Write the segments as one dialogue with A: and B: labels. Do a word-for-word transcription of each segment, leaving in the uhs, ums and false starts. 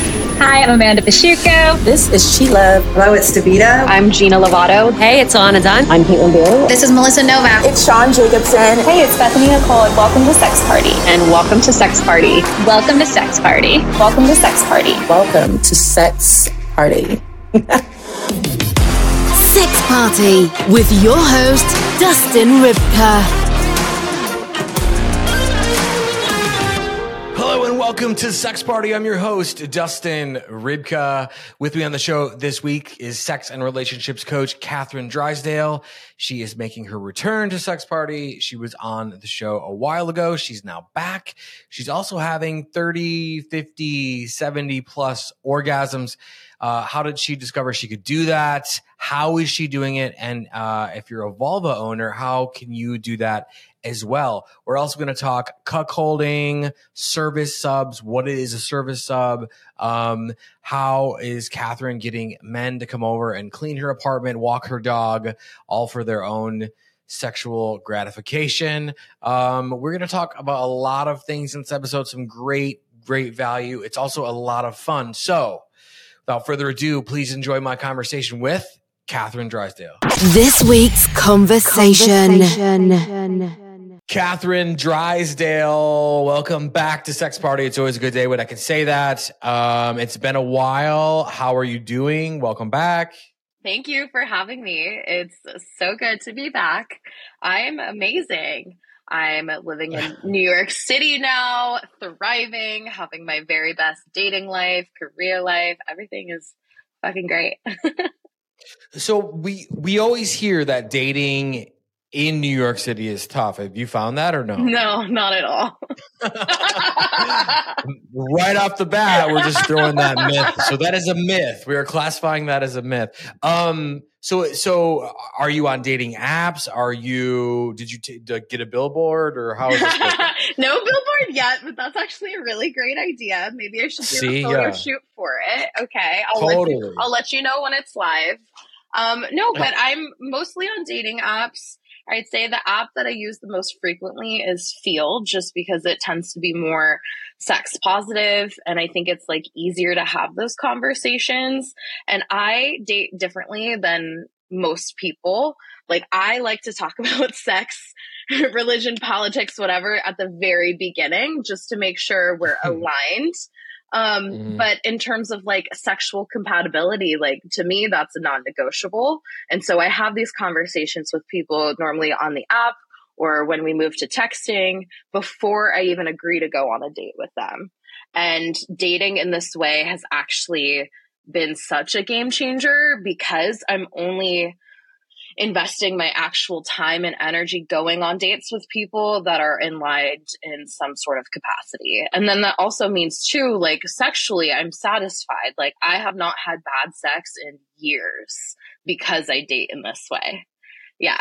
A: Hi, I'm Amanda Pachuco.
B: This is Sheila.
C: Hello, it's Davida.
D: I'm Gina Lovato.
E: Hey, it's Alana Dunn.
F: I'm Caitlin Bailey.
G: This is Melissa Novak.
H: It's Sean Jacobson.
I: Hey, it's Bethany Nicole, and welcome to Sex Party.
D: And welcome to Sex Party.
A: Welcome to Sex Party.
I: Welcome to Sex Party.
B: Welcome to Sex Party.
J: Sex Party with your host, Dustin Ribka.
K: Hello and welcome to Sex Party. I'm your host, Dustin Ribka. With me on the show this week is sex and relationships coach Catherine Drysdale. She is making her return to Sex Party. She was on the show a while ago. She's now back. She's also having thirty, fifty, seventy plus orgasms. Uh, how did she discover she could do that? How is she doing it? And uh, if you're a vulva owner, how can you do that as well? We're also going to talk cuckolding, service subs, what is a service sub, um, how is Catherine getting men to come over and clean her apartment, walk her dog, all for their own sexual gratification. Um, we're going to talk about a lot of things in this episode, some great, great value. It's also a lot of fun. So without further ado, please enjoy my conversation with Catherine Drysdale.
J: This week's conversation.
K: conversation. Catherine Drysdale, welcome back to Sex Party. It's always a good day when I can say that. Um, it's been a while. How are you doing? Welcome back.
L: Thank you for having me. It's so good to be back. I'm amazing. I'm living in New York City now, thriving, having my very best dating life, career life. Everything is fucking great.
K: So we we always hear that dating in New York City is tough. Have you found that or no?
L: No, not at all.
K: Right off the bat, we're just throwing that myth. So that is a myth. We are classifying that as a myth. Um, so, so are you on dating apps? Are you, did you t- get a billboard or how is this working?
L: No billboard yet, but that's actually a really great idea. Maybe I should do
K: See,
L: a photo
K: yeah.
L: shoot for it. Okay. I'll
K: Totally.
L: let you, I'll let you know when it's live. Um, no, but I'm mostly on dating apps. I'd say the app that I use the most frequently is Feeld, just because it tends to be more sex positive. And I think it's like easier to have those conversations. And I date differently than most people. Like I like to talk about sex, religion, politics, whatever at the very beginning, just to make sure we're aligned. Um, mm-hmm. But in terms of like sexual compatibility, like to me, that's a non-negotiable. And so I have these conversations with people normally on the app or when we move to texting before I even agree to go on a date with them. And dating in this way has actually been such a game changer because I'm only investing my actual time and energy going on dates with people that are enlightened in some sort of capacity. And then that also means too, like sexually, I'm satisfied. Like I have not had bad sex in years because I date in this way. Yeah.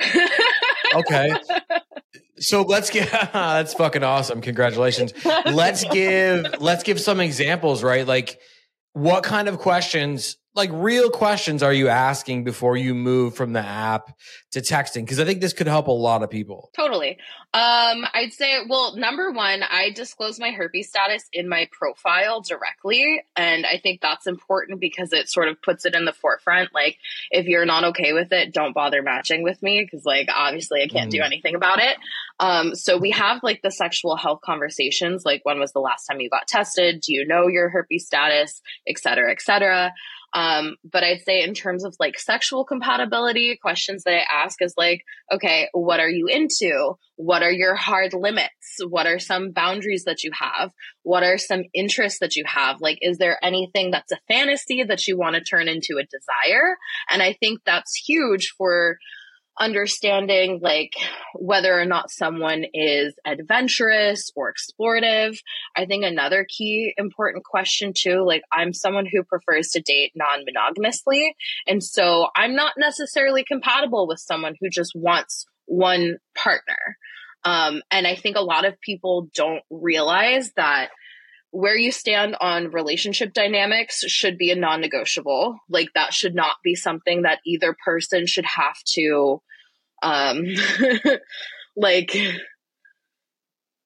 K: Okay. So let's get, that's fucking awesome. Congratulations. Let's give, let's give some examples, right? Like what kind of questions, like real questions are you asking before you move from the app to texting? Because I think this could help a lot of people.
L: Totally. Um, I'd say, well, number one, I disclose my herpes status in my profile directly. And I think that's important because it sort of puts it in the forefront. Like, if you're not okay with it, don't bother matching with me because, like, obviously I can't mm. do anything about it. Um, so we have, like, the sexual health conversations. Like, when was the last time you got tested? Do you know your herpes status? Et cetera, et cetera. Um, but I'd say in terms of like sexual compatibility, questions that I ask is like, okay, what are you into? What are your hard limits? What are some boundaries that you have? What are some interests that you have? Like, is there anything that's a fantasy that you want to turn into a desire? And I think that's huge for understanding like whether or not someone is adventurous or explorative. I think another key important question too, like I'm someone who prefers to date non-monogamously. And so I'm not necessarily compatible with someone who just wants one partner. Um, and I think a lot of people don't realize that where you stand on relationship dynamics should be a non-negotiable. Like that should not be something that either person should have to, um, like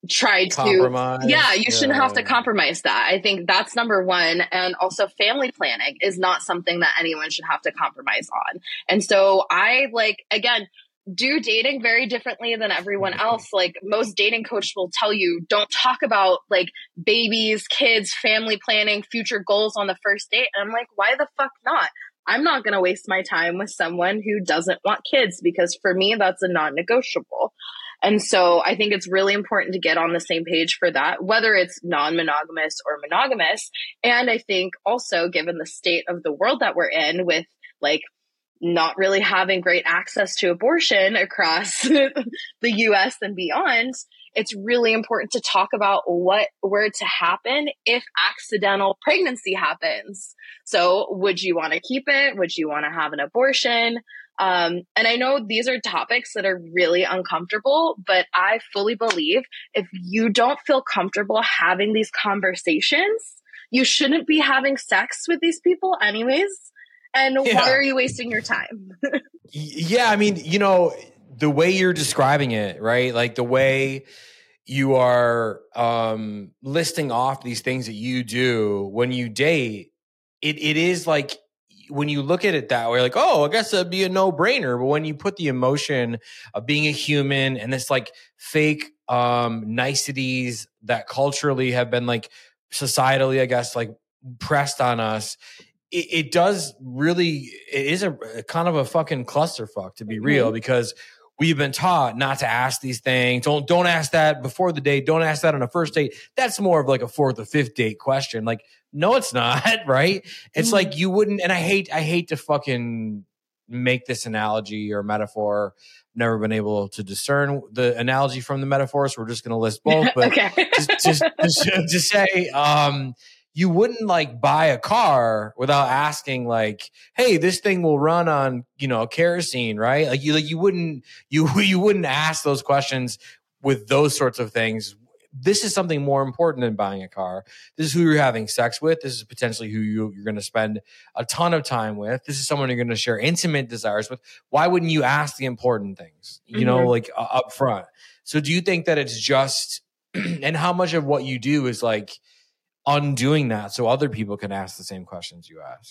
L: try to
K: compromise.
L: Yeah, you
K: yeah.
L: shouldn't have to compromise that. I think that's number one. And also family planning is not something that anyone should have to compromise on. And so I like, again, do dating very differently than everyone else. Like most dating coaches will tell you, don't talk about like babies, kids, family planning, future goals on the first date. And I'm like, why the fuck not? I'm not going to waste my time with someone who doesn't want kids, because for me, that's a non-negotiable. And so I think it's really important to get on the same page for that, whether it's non-monogamous or monogamous. And I think also, given the state of the world that we're in, with like not really having great access to abortion across the U S and beyond, it's really important to talk about what were to happen if accidental pregnancy happens. So would you want to keep it? Would you want to have an abortion? Um, and I know these are topics that are really uncomfortable, but I fully believe if you don't feel comfortable having these conversations, you shouldn't be having sex with these people anyways. And
K: yeah.
L: why are you wasting your time?
K: yeah. I mean, you know, the way you're describing it, right? Like the way you are um, listing off these things that you do when you date, it it is like, when you look at it that way, like, oh, I guess that'd be a no-brainer. But when you put the emotion of being a human and this like fake um, niceties that culturally have been like societally, I guess, like pressed on us, it, it does really, it is a, a kind of a fucking clusterfuck, to be mm-hmm. real, because we've been taught not to ask these things. Don't don't ask that before the date. Don't ask that on a first date. That's more of like a fourth or fifth date question. Like, no, it's not, right? It's mm-hmm. like you wouldn't, and I hate I hate to fucking make this analogy or metaphor. Never been able to discern the analogy from the metaphor, so we're just going to list both. But
L: okay.
K: just, just, just to say, um, you wouldn't like buy a car without asking like, hey, this thing will run on, you know, kerosene, right? Like you, like you wouldn't, you, you wouldn't ask those questions with those sorts of things. This is something more important than buying a car. This is who you're having sex with. This is potentially who you, you're going to spend a ton of time with. This is someone you're going to share intimate desires with. Why wouldn't you ask the important things, you mm-hmm. know, like uh, up front? So do you think that it's just, and how much of what you do is like undoing that so other people can ask the same questions you ask?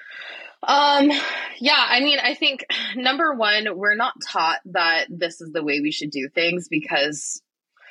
L: Um, yeah, I mean, I think number one, we're not taught that this is the way we should do things because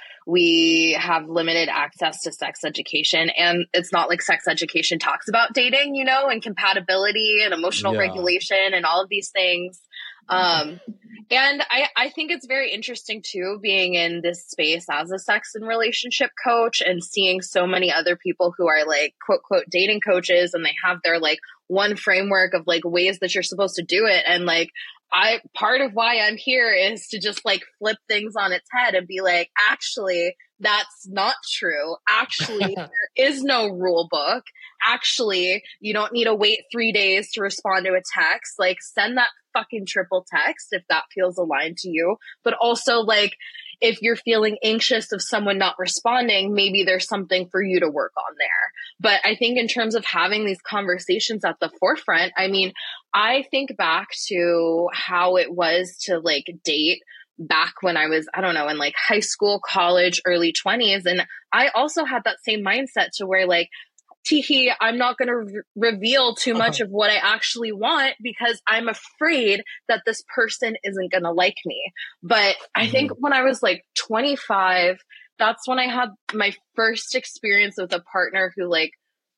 L: we have limited access to sex education. And it's not like sex education talks about dating, you know, and compatibility and emotional yeah. regulation and all of these things. Um, and I, I think it's very interesting too, being in this space as a sex and relationship coach and seeing so many other people who are like, quote, quote, dating coaches, and they have their like one framework of like ways that you're supposed to do it. And like, I, part of why I'm here is to just like flip things on its head and be like, actually, that's not true. Actually, there is no rule book. Actually, you don't need to wait three days to respond to a text. Like, send that fucking triple text if that feels aligned to you. But also, like, if you're feeling anxious of someone not responding, maybe there's something for you to work on there. But I think in terms of having these conversations at the forefront, I mean, I think back to how it was to like date back when I was, I don't know, in like high school, college, early twenties. And I also had that same mindset to where like, teehee, I'm not going to re- reveal too much of what I actually want because I'm afraid that this person isn't going to like me. But I mm-hmm. think when I was like twenty-five, that's when I had my first experience with a partner who like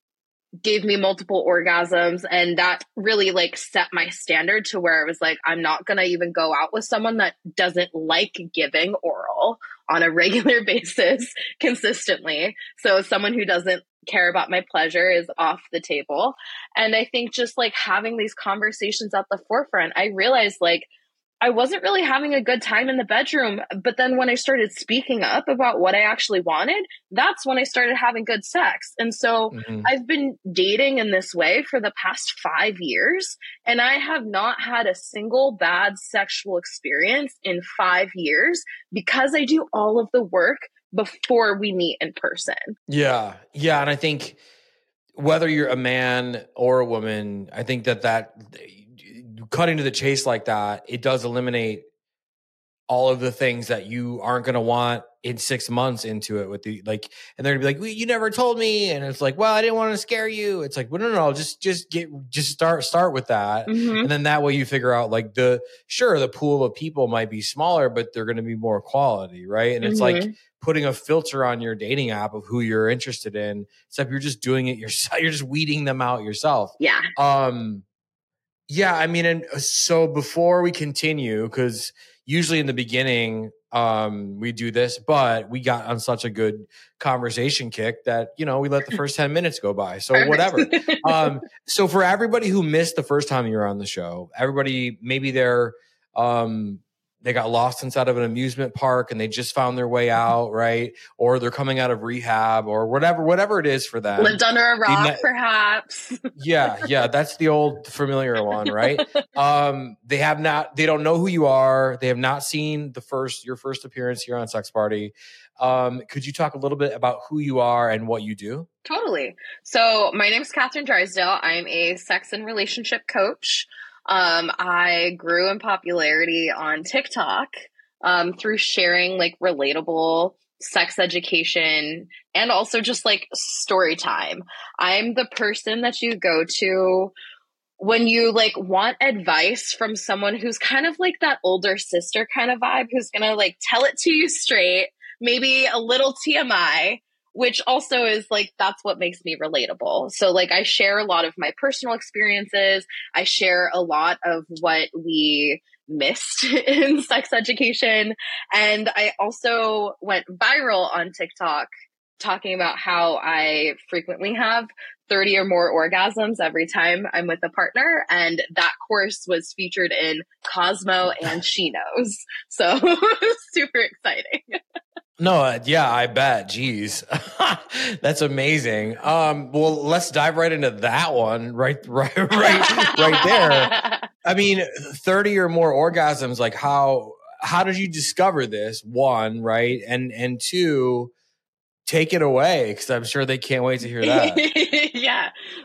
L: gave me multiple orgasms. And that really like set my standard to where I was like, I'm not going to even go out with someone that doesn't like giving oral on a regular basis consistently. So someone who doesn't care about my pleasure is off the table. And I think just like having these conversations at the forefront, I realized like I wasn't really having a good time in the bedroom. But then when I started speaking up about what I actually wanted, that's when I started having good sex. And so mm-hmm. I've been dating in this way for the past five years, and I have not had a single bad sexual experience in five years because I do all of the work before we meet in person. Yeah.
K: Yeah. And I think whether you're a man or a woman, I think that that cutting to the chase like that, it does eliminate all of the things that you aren't going to want in six months into it with the like, and they're gonna be like, well, you never told me. And it's like, well, I didn't want to scare you. It's like, well, no, no, no, just, just get, just start, start with that.
L: Mm-hmm.
K: And then that way you figure out like the, sure, the pool of people might be smaller, but they're going to be more quality. Right. And it's
L: Mm-hmm.
K: like putting a filter on your dating app of who you're interested in, except you're just doing it yourself. You're just weeding them out yourself.
L: Yeah.
K: Um, yeah, I mean, and so before we continue, because usually in the beginning, um, we do this, but we got on such a good conversation kick that, you know, we let the first ten minutes go by. So
L: Perfect.
K: whatever. um, so for everybody who missed the first time you were on the show, everybody, maybe they're, um, they got lost inside of an amusement park and they just found their way out, right? Or they're coming out of rehab or whatever, whatever it is for them.
L: Lived under a rock,
K: met-
L: perhaps.
K: Yeah, yeah, that's the old familiar one, right? Um, they have not, they don't know who you are. They have not seen the first, your first appearance here on Sex Party. Um, could you talk a little bit about who you are and what you do?
L: Totally. So my name is Catherine Drysdale. I'm a sex and relationship coach. Um, I grew in popularity on TikTok um, through sharing like relatable sex education and also just like story time. I'm the person that you go to when you like want advice from someone who's kind of like that older sister kind of vibe, who's going to like tell it to you straight, maybe a little T M I, which also is like, that's what makes me relatable. So like I share a lot of my personal experiences. I share a lot of what we missed in sex education. And I also went viral on TikTok talking about how I frequently have thirty or more orgasms every time I'm with a partner. And that course was featured in Cosmo and She Knows. So super exciting.
K: No, uh, yeah, I bet. Jeez. That's amazing. Um, well, let's dive right into that one. Right, right, right, right there. I mean, thirty or more orgasms, like how, how did you discover this? One, right. And, and two, take it away. Cause I'm sure they can't wait to hear that.
L: Yeah.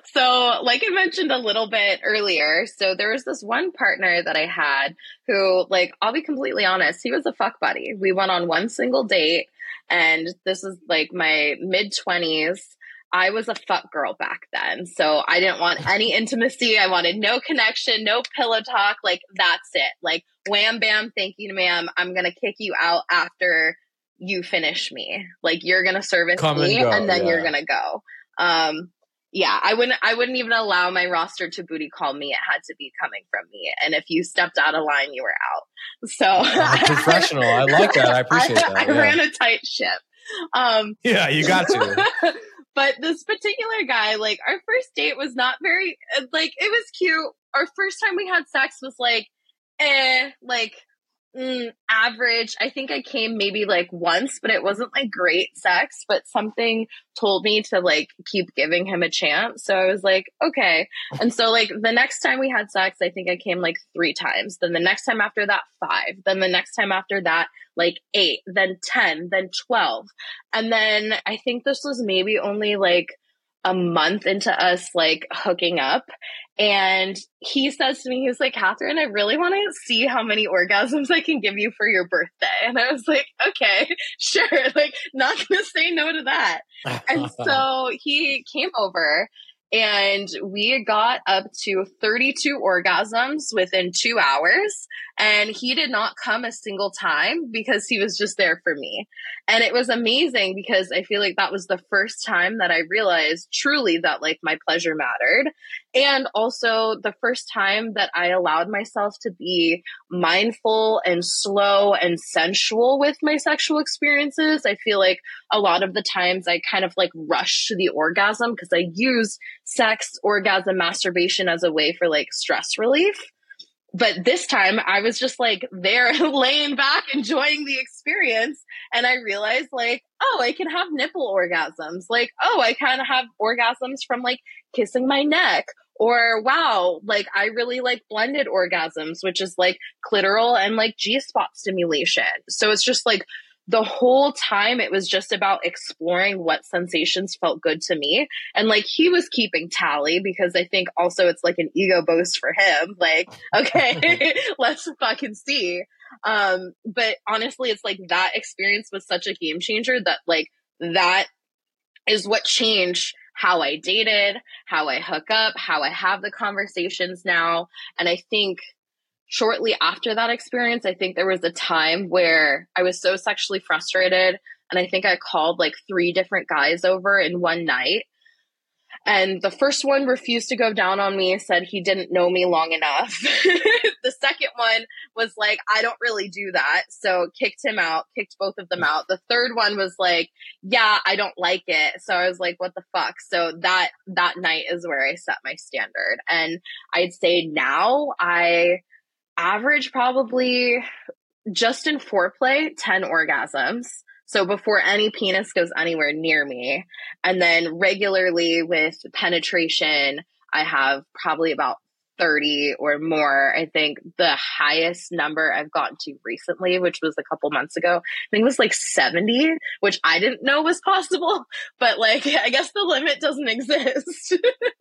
L: So like I mentioned a little bit earlier, so there was this one partner that I had who, like, I'll be completely honest, he was a fuck buddy. We went on one single date and this is like my mid twenties. I was a fuck girl back then. So I didn't want any intimacy. I wanted no connection, no pillow talk. Like that's it. Like wham, bam, thank you, ma'am. I'm going to kick you out after you finish me. Like you're going to service
K: Come
L: me
K: and, go,
L: and then
K: yeah.
L: you're going to go. Um, yeah, I wouldn't, I wouldn't even allow my roster to booty call me. It had to be coming from me. And if you stepped out of line, you were out. So
K: uh, professional. I like that. I appreciate
L: I,
K: that.
L: I
K: yeah.
L: ran a tight ship. Um,
K: yeah, you got to.
L: But this particular guy, like our first date was not very, like it was cute. Our first time we had sex was like, eh, like, Mm, average. I think I came maybe like once, but it wasn't like great sex, but something told me to like keep giving him a chance. So I was like, okay. And so like the next time we had sex, I think I came like three times. Then the next time after that, five. Then the next time after that, like eight, then ten, then twelve. And then I think this was maybe only like a month into us like hooking up. And he says to me, he was like, Catherine, I really want to see how many orgasms I can give you for your birthday. And I was like, okay, sure. Like not going to say no to that. And so he came over and we got up to thirty-two orgasms within two hours. And he did not come a single time because he was just there for me. And it was amazing because I feel like that was the first time that I realized truly that like my pleasure mattered. And also the first time that I allowed myself to be mindful and slow and sensual with my sexual experiences. I feel like a lot of the times I kind of like rush to the orgasm because I use sex, orgasm, masturbation as a way for like stress relief. But this time I was just like there laying back, enjoying the experience. And I realized like, oh, I can have nipple orgasms. Like, oh, I kind of have orgasms from like kissing my neck. Or wow, like I really like blended orgasms, which is like clitoral and like G-spot stimulation. So it's just like the whole time it was just about exploring what sensations felt good to me. And like, he was keeping tally because I think also it's like an ego boost for him. Like, okay, let's fucking see. Um, but honestly, it's like that experience was such a game changer that like, that is what changed how I dated, how I hook up, how I have the conversations now. And I think shortly after that experience, I think there was a time where I was so sexually frustrated. And I think I called like three different guys over in one night. And the first one refused to go down on me, said he didn't know me long enough. The second one was like, I don't really do that. So kicked him out, kicked both of them out. The third one was like, yeah, I don't like it. So I was like, what the fuck? So that, that night is where I set my standard. And I'd say now I average probably just in foreplay, ten orgasms. So before any penis goes anywhere near me. And then regularly with penetration, I have probably about thirty or more. I think the highest number I've gotten to recently, which was a couple months ago, I think it was like seventy, which I didn't know was possible. But like, I guess the limit doesn't exist.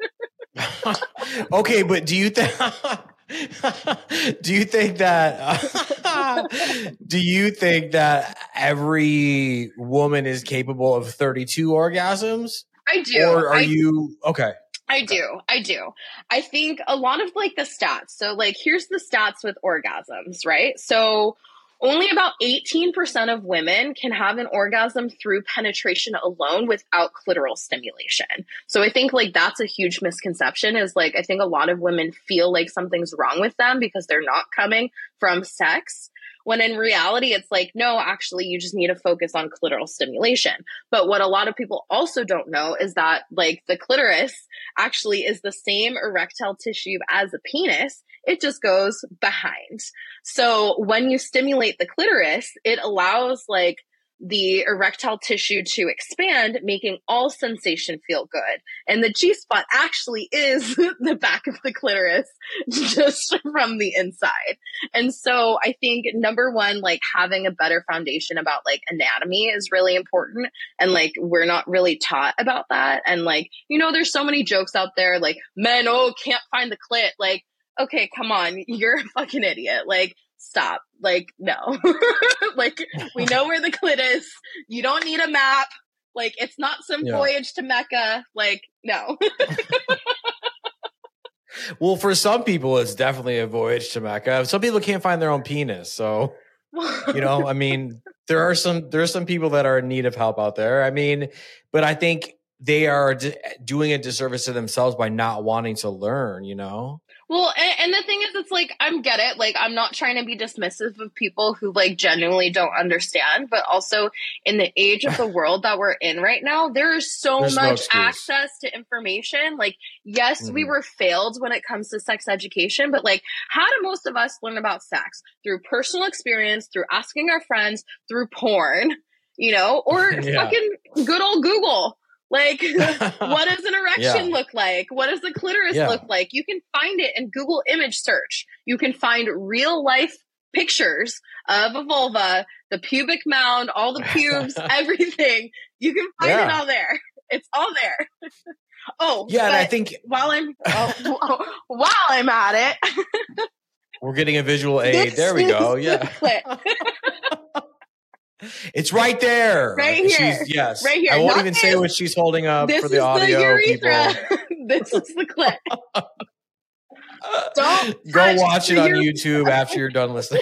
K: Okay, but do you think do you think that uh, do you think that every woman is capable of thirty-two orgasms?
L: I do.
K: Or are
L: I,
K: you okay?
L: I do. I do. I think a lot of like the stats. So like, here's the stats with orgasms, right? So only about eighteen percent of women can have an orgasm through penetration alone without clitoral stimulation. So I think like that's a huge misconception is like, I think a lot of women feel like something's wrong with them because they're not coming from sex. When in reality, it's like, no, actually, you just need to focus on clitoral stimulation. But what a lot of people also don't know is that like the clitoris actually is the same erectile tissue as a penis. It just goes behind. So when you stimulate the clitoris, it allows like the erectile tissue to expand, making all sensation feel good. And the G-spot actually is the back of the clitoris, just from the inside. And so I think number one, like having a better foundation about like anatomy is really important. And like, we're not really taught about that. And like, you know, there's so many jokes out there, like men, oh, can't find the clit. Like, okay, come on, you're a fucking idiot. Like, stop. Like, no. Like, we know where the clit is. You don't need a map. Like, it's not some yeah. voyage to Mecca. Like, no.
K: Well, for some people, it's definitely a voyage to Mecca. Some people can't find their own penis. So, you know, I mean, there are some, there are some people that are in need of help out there. I mean, but I think they are d- doing a disservice to themselves by not wanting to learn, you know?
L: Well, and, and the thing is, it's like, I get it. Like, I'm not trying to be dismissive of people who like genuinely don't understand, but also in the age of the world that we're in right now, there is so
K: There's
L: much
K: no
L: access to information. Like, yes,
K: mm-hmm.
L: we were failed when it comes to sex education, but like, how do most of us learn about sex? Through personal experience, through asking our friends, through porn, you know, or yeah. fucking good old Google. Like, what does an erection yeah. look like? What does the clitoris yeah. look like? You can find it in Google image search. You can find real life pictures of a vulva, the pubic mound, all the pubes, everything. You can find yeah. it all there. It's all there. Oh,
K: yeah. And I think
L: while I'm oh, while I'm at it,
K: we're getting a visual aid. There we go. Yeah. It's right there.
L: Right here.
K: She's, yes.
L: Right here.
K: I won't
L: Not
K: even
L: this.
K: say what she's holding up
L: this
K: for the audio
L: the
K: people.
L: This is the clip. Don't
K: go watch it on
L: urethra.
K: YouTube after you're done listening.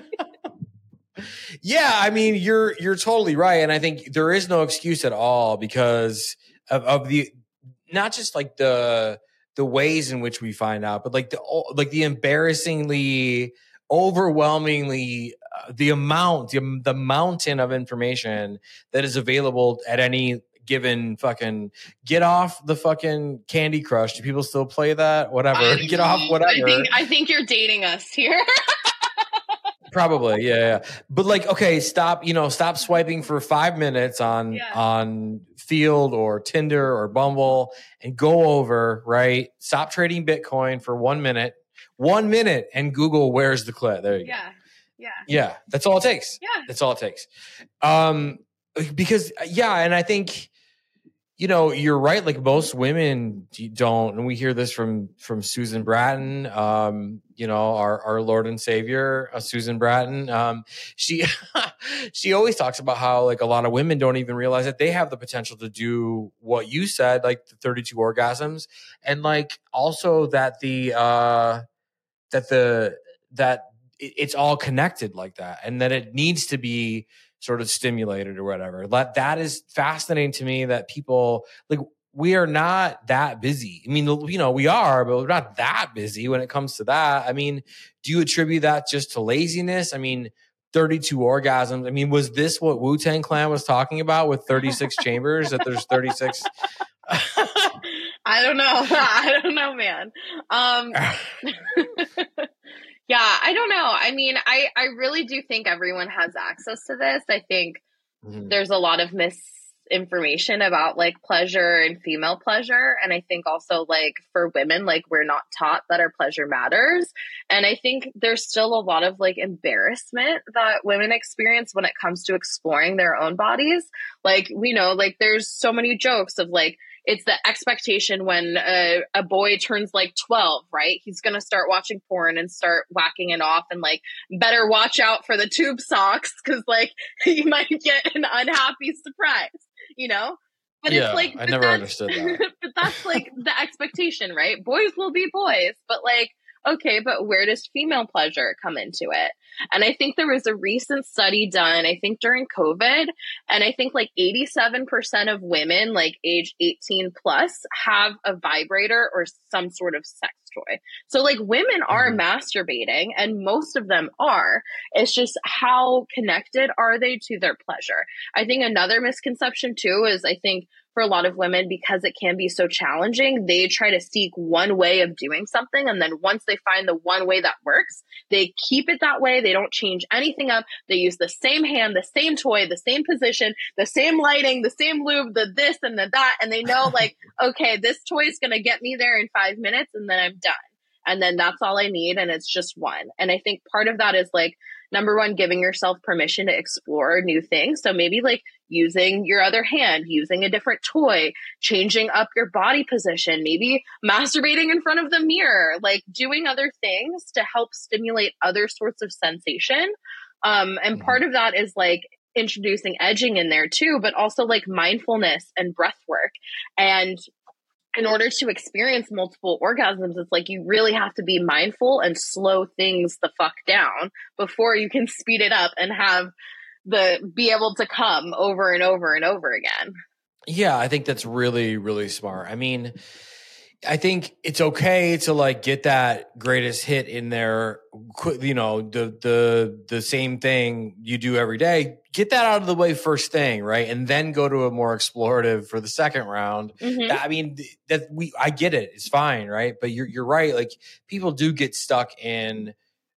K: Yeah, I mean, you're you're totally right, and I think there is no excuse at all because of, of the not just like the the ways in which we find out, but like the like the embarrassingly, overwhelmingly. The amount, the, the mountain of information that is available at any given fucking get off the fucking Candy Crush. Do people still play that? Whatever. I, get off whatever.
L: I think, I think you're dating us here.
K: Probably. Yeah, yeah. But like, okay, stop, you know, stop swiping for five minutes on, yeah. on Field or Tinder or Bumble and go over, right? Stop trading Bitcoin for one minute, one minute and Google, where's the clit? There you
L: yeah.
K: go.
L: Yeah.
K: Yeah. That's all it takes.
L: Yeah.
K: That's all it takes. Um, because yeah. And I think, you know, you're right. Like most women don't, and we hear this from, from Susan Bratton, um, you know, our, our Lord and Savior, uh, Susan Bratton. Um, she, she always talks about how like a lot of women don't even realize that they have the potential to do what you said, like the thirty-two orgasms. And like also that the, uh, that the, that it's all connected like that. And that it needs to be sort of stimulated or whatever. That that is fascinating to me that people like we are not that busy. I mean, you know, we are, but we're not that busy when it comes to that. I mean, do you attribute that just to laziness? I mean, thirty-two orgasms. I mean, was this what Wu-Tang Clan was talking about with thirty-six chambers? That there's thirty-six.
L: I don't know. I don't know, man. Um, Yeah, I don't know. I mean, I, I really do think everyone has access to this. I think mm-hmm. there's a lot of misinformation about like pleasure and female pleasure. And I think also like for women, like we're not taught that our pleasure matters. And I think there's still a lot of like embarrassment that women experience when it comes to exploring their own bodies. Like, we know, like there's so many jokes of like, it's the expectation when a, a boy turns like twelve, right? He's going to start watching porn and start whacking it off and like, better watch out for the tube socks because like you might get an unhappy surprise, you know? But
K: yeah,
L: it's like,
K: I never understood that.
L: But that's like the expectation, right? Boys will be boys, but like, okay, but where does female pleasure come into it? And I think there was a recent study done, I think during COVID, and I think like eighty-seven percent of women like age eighteen plus have a vibrator or some sort of sex toy. So like women are mm-hmm. masturbating and most of them are. It's just how connected are they to their pleasure? I think another misconception too is I think for a lot of women, because it can be so challenging, they try to seek one way of doing something. And then once they find the one way that works, they keep it that way. They don't change anything up. They use the same hand, the same toy, the same position, the same lighting, the same lube, the this and the that. And they know like, okay, this toy is going to get me there in five minutes and then I'm done. And then that's all I need. And it's just one. And I think part of that is like, number one, giving yourself permission to explore new things. So maybe like using your other hand, using a different toy, changing up your body position, maybe masturbating in front of the mirror, like doing other things to help stimulate other sorts of sensation. Um, and part of that is like introducing edging in there too, but also like mindfulness and breath work. And in order to experience multiple orgasms, it's like you really have to be mindful and slow things the fuck down before you can speed it up and have the be able to come over and over and over again.
K: Yeah, I think that's really, really smart. I mean, I think it's okay to like get that greatest hit in there, you know, the the the same thing you do every day. Get that out of the way first thing, right? And then go to a more explorative for the second round. Mm-hmm. I mean, that we I get it. It's fine, right? But you're you're right. Like people do get stuck in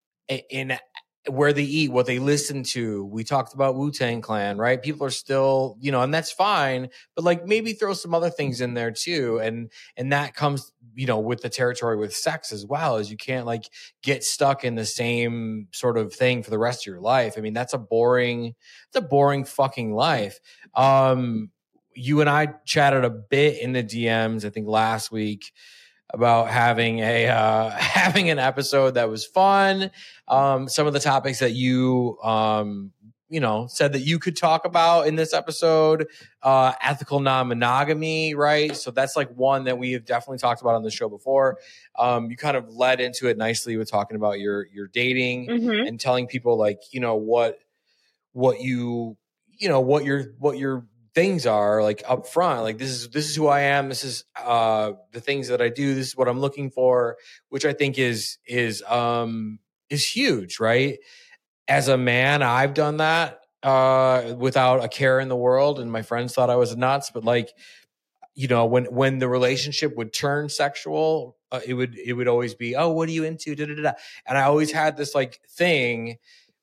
K: in where they eat, what they listen to. We talked about Wu-Tang Clan, right? People are still, you know, and that's fine, but like maybe throw some other things in there too. And, and that comes, you know, with the territory with sex as well, as you can't like get stuck in the same sort of thing for the rest of your life. I mean, that's a boring, it's a boring fucking life. Um, you and I chatted a bit in the D Ms, I think last week, about having a uh, having an episode that was fun. Um, some of the topics that you um, you know said that you could talk about in this episode, uh, ethical non-monogamy, right? So that's like one that we have definitely talked about on the show before. Um, you kind of led into it nicely with talking about your your dating mm-hmm. and telling people like you know what what you you know what your what your things are like up front, like this is this is who I am, this is uh the things that I do, this is what I'm looking for, which I think is is um is huge, right? As a man, I've done that uh without a care in the world, and my friends thought I was nuts, but like you know when when the relationship would turn sexual, uh, it would it would always be, oh, what are you into, da, da, da, da. And I always had this like thing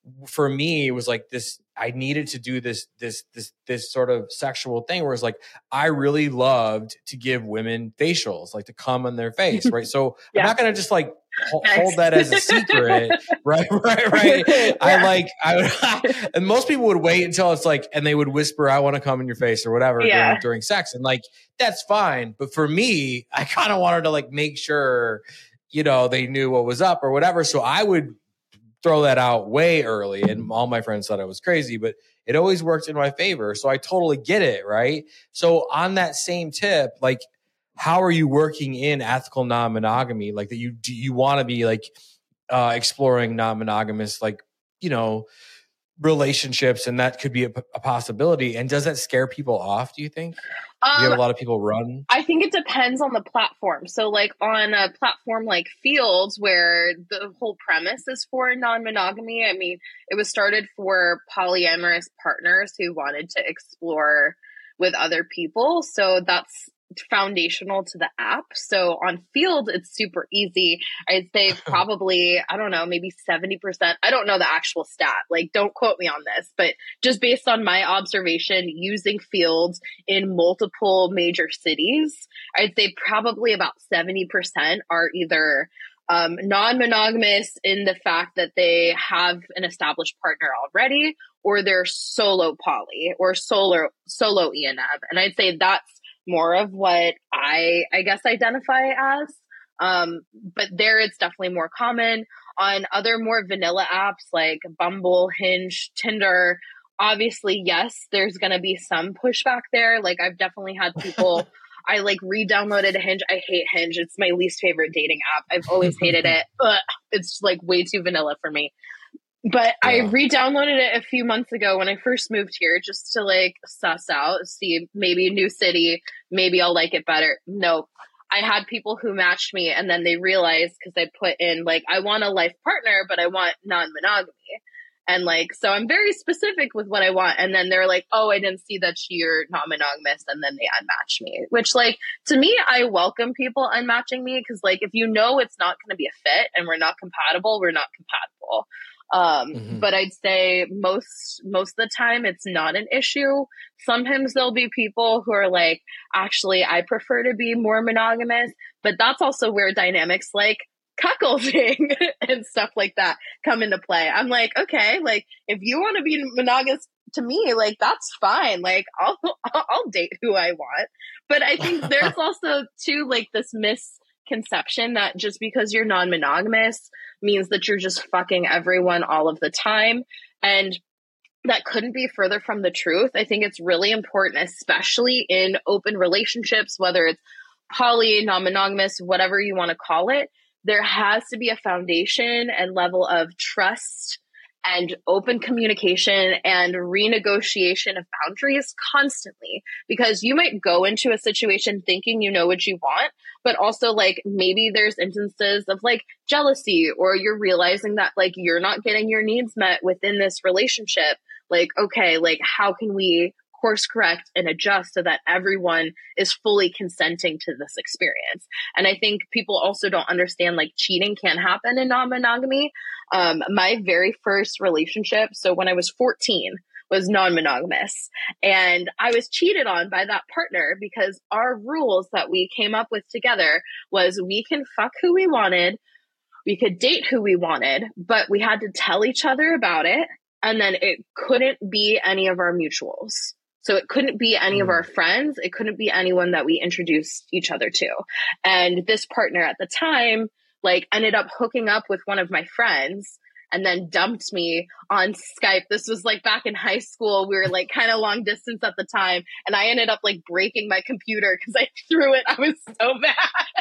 K: for me, it was like this, I needed to do this, this, this, this sort of sexual thing where it's like, I really loved to give women facials, like to come on their face. Right. So yeah. I'm not going to just like hold, hold that as a secret. right. Right. Right. Yeah. I like, I would, and most people would wait until it's like, and they would whisper, I want to come in your face or whatever yeah. during, during sex. And like, that's fine. But for me, I kind of wanted to like make sure, you know, they knew what was up or whatever. So I would throw that out way early, and all my friends thought I was crazy, but it always worked in my favor. So I totally get it, right? So on that same tip, like, how are you working in ethical non-monogamy? Like that you do you want to be like uh, exploring non-monogamous, like, you know, relationships, and that could be a, a possibility. And does that scare people off, do you think? Um, you have a lot of people run?
L: I think it depends on the platform. So like on a platform like Fields, where the whole premise is for non-monogamy, I mean, it was started for polyamorous partners who wanted to explore with other people. So that's foundational to the app. So on Field, it's super easy. I'd say probably, I don't know, maybe seventy percent. I don't know the actual stat. Like, don't quote me on this, but just based on my observation using Fields in multiple major cities, I'd say probably about seventy percent are either um, non-monogamous in the fact that they have an established partner already, or they're solo poly or solo, solo E N M. And I'd say that's more of what I, I guess, identify as. Um, but there it's definitely more common. On other more vanilla apps like Bumble, Hinge, Tinder, obviously, yes, there's going to be some pushback there. Like I've definitely had people, I like re-downloaded Hinge. I hate Hinge. It's my least favorite dating app. I've always hated it. Ugh, it's like way too vanilla for me. But yeah. I re-downloaded it a few months ago when I first moved here just to like suss out, see maybe a new city, maybe I'll like it better. Nope. I had people who matched me and then they realized, because I put in like, I want a life partner, but I want non-monogamy. And like, so I'm very specific with what I want. And then they're like, oh, I didn't see that you're non-monogamous. And then they unmatch me, which like, to me, I welcome people unmatching me. Cause like, if you know, it's not going to be a fit and we're not compatible, we're not compatible. Um, mm-hmm. But I'd say most, most of the time it's not an issue. Sometimes there'll be people who are like, actually, I prefer to be more monogamous, but that's also where dynamics like cuckolding and stuff like that come into play. I'm like, okay, like if you want to be monogamous to me, like that's fine. Like I'll, I'll date who I want. But I think there's also too, like this misconception that just because you're non-monogamous means that you're just fucking everyone all of the time. And that couldn't be further from the truth. I think it's really important, especially in open relationships, whether it's poly, non-monogamous, whatever you want to call it, there has to be a foundation and level of trust and open communication and renegotiation of boundaries constantly, because you might go into a situation thinking you know what you want, but also like maybe there's instances of like jealousy, or you're realizing that like you're not getting your needs met within this relationship. Like, okay, like how can we course correct and adjust so that everyone is fully consenting to this experience? And I think people also don't understand like cheating can happen in non-monogamy. Um, my very first relationship, so when I was fourteen, was non-monogamous, and I was cheated on by that partner because our rules that we came up with together was we can fuck who we wanted, we could date who we wanted, but we had to tell each other about it, and then it couldn't be any of our mutuals. So it couldn't be any of our friends. It couldn't be anyone that we introduced each other to. And this partner at the time, like, ended up hooking up with one of my friends and then dumped me on Skype. This was like back in high school. We were like kind of long distance at the time. And I ended up like breaking my computer because I threw it. I was so mad.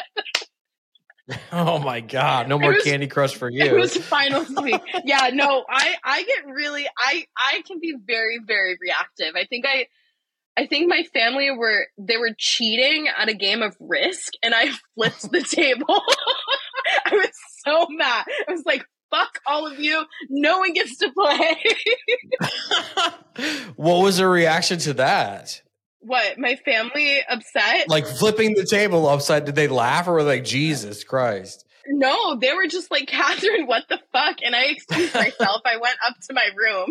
K: Oh my God. No more was, Candy Crush for you.
L: It was finals week. Yeah, no, I, I get really, I, I can be very, very reactive. I think I, I think my family were, they were cheating at a game of Risk and I flipped the table. I was so mad. I was like, fuck all of you. No one gets to play.
K: What was the reaction to that?
L: What, my family upset?
K: Like flipping the table upside, did they laugh or were they like, Jesus Christ?
L: No, they were just like, Catherine, what the fuck? And I excused myself. I went up to my room.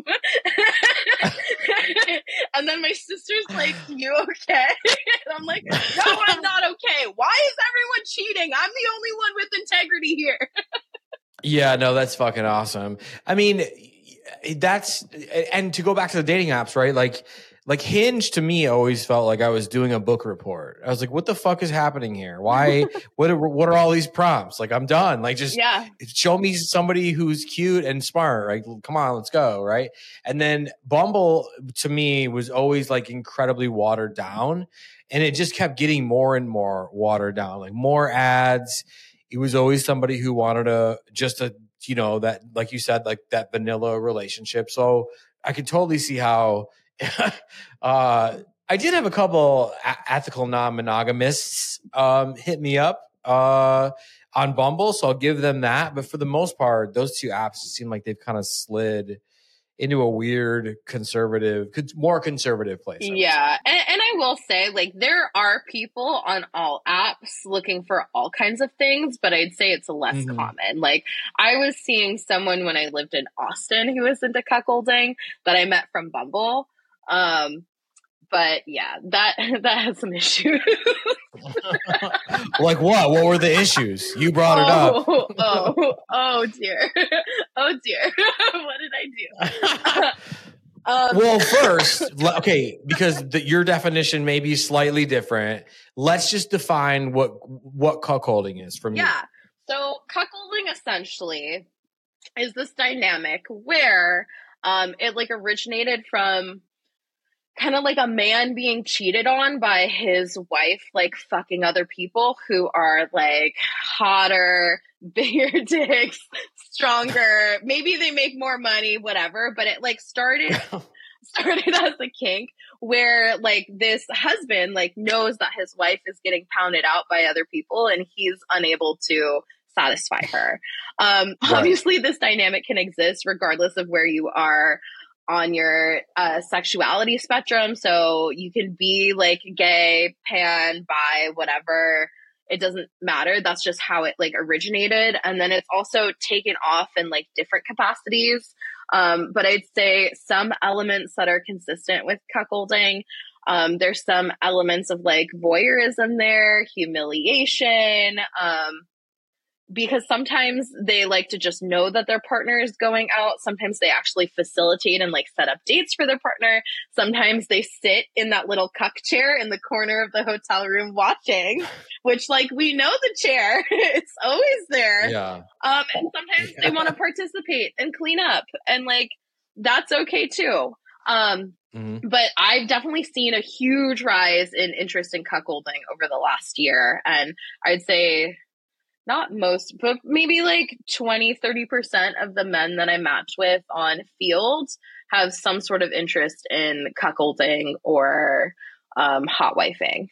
L: And then my sister's like, you okay? And I'm like, no, I'm not okay. Why is everyone cheating? I'm the only one with integrity here.
K: Yeah, no, that's fucking awesome. I mean, that's, and to go back to the dating apps, right? Like, like Hinge to me always felt like I was doing a book report. I was like, what the fuck is happening here? Why, what are, what are all these prompts? Like, I'm done. Like, just
L: yeah.
K: show me somebody who's cute and smart. Like, come on, let's go. Right. And then Bumble to me was always like incredibly watered down, and it just kept getting more and more watered down, like more ads. It was always somebody who wanted a, just a, you know, that, like you said, like that vanilla relationship. So I could totally see how, uh, I did have a couple a- ethical non-monogamists um, hit me up uh, on Bumble, so I'll give them that. But for the most part, those two apps seem like they've kind of slid into a weird conservative, more conservative place.
L: Yeah. And, and I will say, like, there are people on all apps looking for all kinds of things, but I'd say it's less mm-hmm. common. Like, I was seeing someone when I lived in Austin who was into cuckolding that I met from Bumble. Um, but yeah, that, that has some issues.
K: Like what? What were the issues? You brought it up.
L: Oh, oh, oh dear. Oh dear. What did I do? um,
K: well, first, okay, because the, your definition may be slightly different. Let's just define what, what cuckolding is from you.
L: Yeah. So cuckolding essentially is this dynamic where, um, it like originated from kind of like a man being cheated on by his wife, like fucking other people who are like hotter, bigger dicks, stronger. Maybe they make more money, whatever. But it like started, started as a kink where like this husband like knows that his wife is getting pounded out by other people and he's unable to satisfy her. Um, right. Obviously this dynamic can exist regardless of where you are on your uh, sexuality spectrum. So you can be like gay, pan, bi, whatever. It doesn't matter. That's just how it like originated. And then it's also taken off in like different capacities. Um, but I'd say some elements that are consistent with cuckolding. Um, there's some elements of like voyeurism there, humiliation, um, because sometimes they like to just know that their partner is going out. Sometimes they actually facilitate and like set up dates for their partner. Sometimes they sit in that little cuck chair in the corner of the hotel room watching, which like we know the chair, it's always there.
K: Yeah.
L: Um, and sometimes yeah. they want to participate and clean up, and like that's okay too. Um, mm-hmm. But I've definitely seen a huge rise in interest in cuckolding over the last year, and I'd say not most, but maybe like twenty, thirty percent of the men that I match with on Field have some sort of interest in cuckolding or um, hot wifing.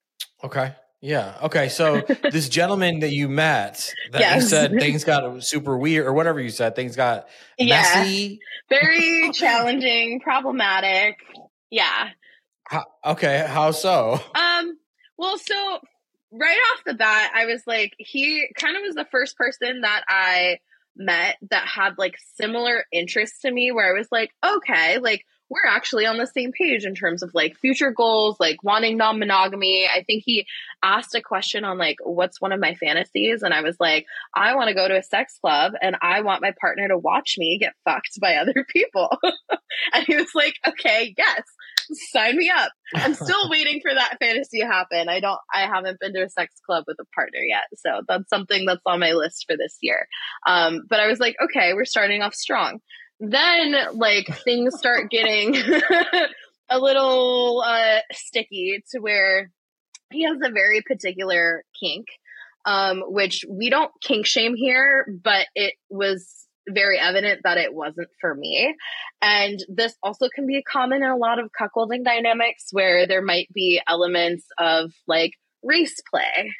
K: Okay. Yeah. Okay. So this gentleman that you met, that yes. you said things got super weird or whatever you said, things got messy.
L: Yeah. Very challenging, problematic. Yeah.
K: How, okay. How so?
L: Um, well, so right off the bat, I was like, he kind of was the first person that I met that had like similar interests to me, where I was like, okay, like we're actually on the same page in terms of like future goals, like wanting non-monogamy. I think he asked a question on like, what's one of my fantasies? And I was like, I want to go to a sex club and I want my partner to watch me get fucked by other people. And he was like, okay, yes, sign me up. I'm still waiting for that fantasy to happen. I don't, I haven't been to a sex club with a partner yet. So that's something that's on my list for this year. Um, but I was like, okay, we're starting off strong. Then like things start getting a little uh, sticky to where he has a very particular kink, um, which we don't kink shame here, but it was very evident that it wasn't for me. And this also can be common in a lot of cuckolding dynamics where there might be elements of like race play.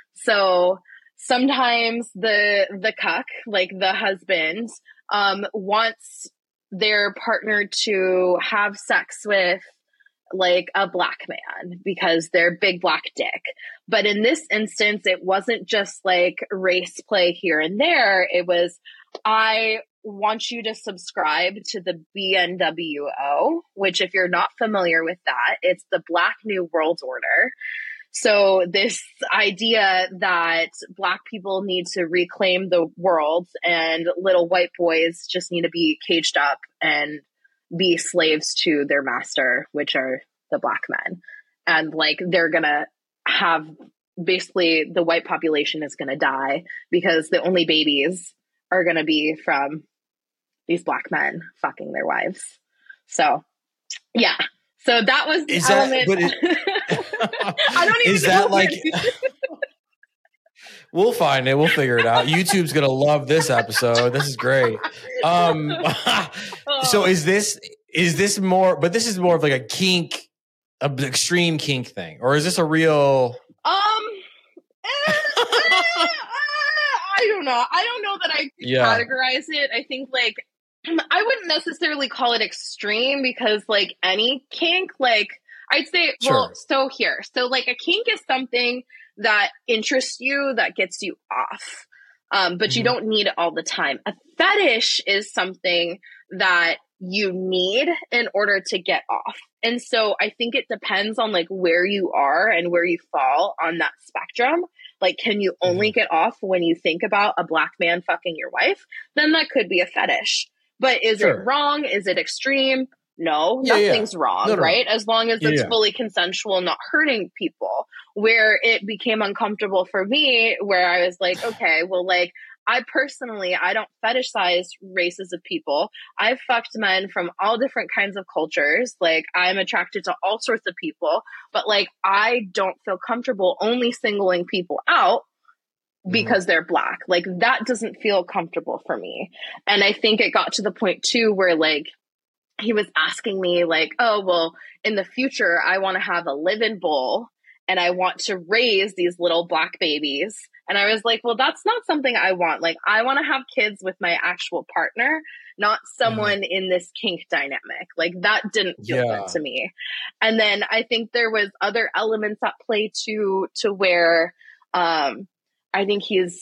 L: So sometimes the the cuck, like the husband, um, wants their partner to have sex with like a black man because they're big black dick. But in this instance, it wasn't just like race play here and there. It was, I want you to subscribe to the B N W O, which if you're not familiar with that, it's the Black New World Order. So this idea that Black people need to reclaim the world and little white boys just need to be caged up and be slaves to their master, which are the Black men. And like, they're going to have basically the white population is going to die because the only babies are going to be from these Black men fucking their wives. So yeah. So that was the
K: is
L: element.
K: That, it,
L: I don't even
K: is
L: know.
K: That like, we'll find it. We'll figure it out. YouTube's going to love this episode. This is great. Um, so is this, is this more, but this is more of like a kink, an extreme kink thing, or is this a real?
L: Um, eh, eh, I don't know. I don't know that I
K: yeah.
L: categorize it. I think like, I wouldn't necessarily call it extreme because like any kink, like I'd say,
K: sure.
L: well, so here, so like a kink is something that interests you, that gets you off. Um, but mm-hmm. you don't need it all the time. A fetish is something that you need in order to get off. And so I think it depends on like where you are and where you fall on that spectrum. Like, can you only mm-hmm. get off when you think about a Black man fucking your wife? Then that could be a fetish. But is sure. it wrong? Is it extreme? No, yeah, nothing's yeah. wrong, no, no. right? As long as it's yeah. fully consensual, not hurting people. Where it became uncomfortable for me, where I was like, okay, well, like, I personally, I don't fetishize races of people. I've fucked men from all different kinds of cultures. Like, I'm attracted to all sorts of people. But, like, I don't feel comfortable only singling people out because they're Black. Like, that doesn't feel comfortable for me. And I think it got to the point too where like he was asking me like, oh, well, in the future, I want to have a live-in bull and I want to raise these little Black babies. And I was like, well, that's not something I want. Like, I want to have kids with my actual partner, not someone mm. in this kink dynamic. Like, that didn't feel yeah. good to me. And then I think there was other elements at play too, to where, um, I think he's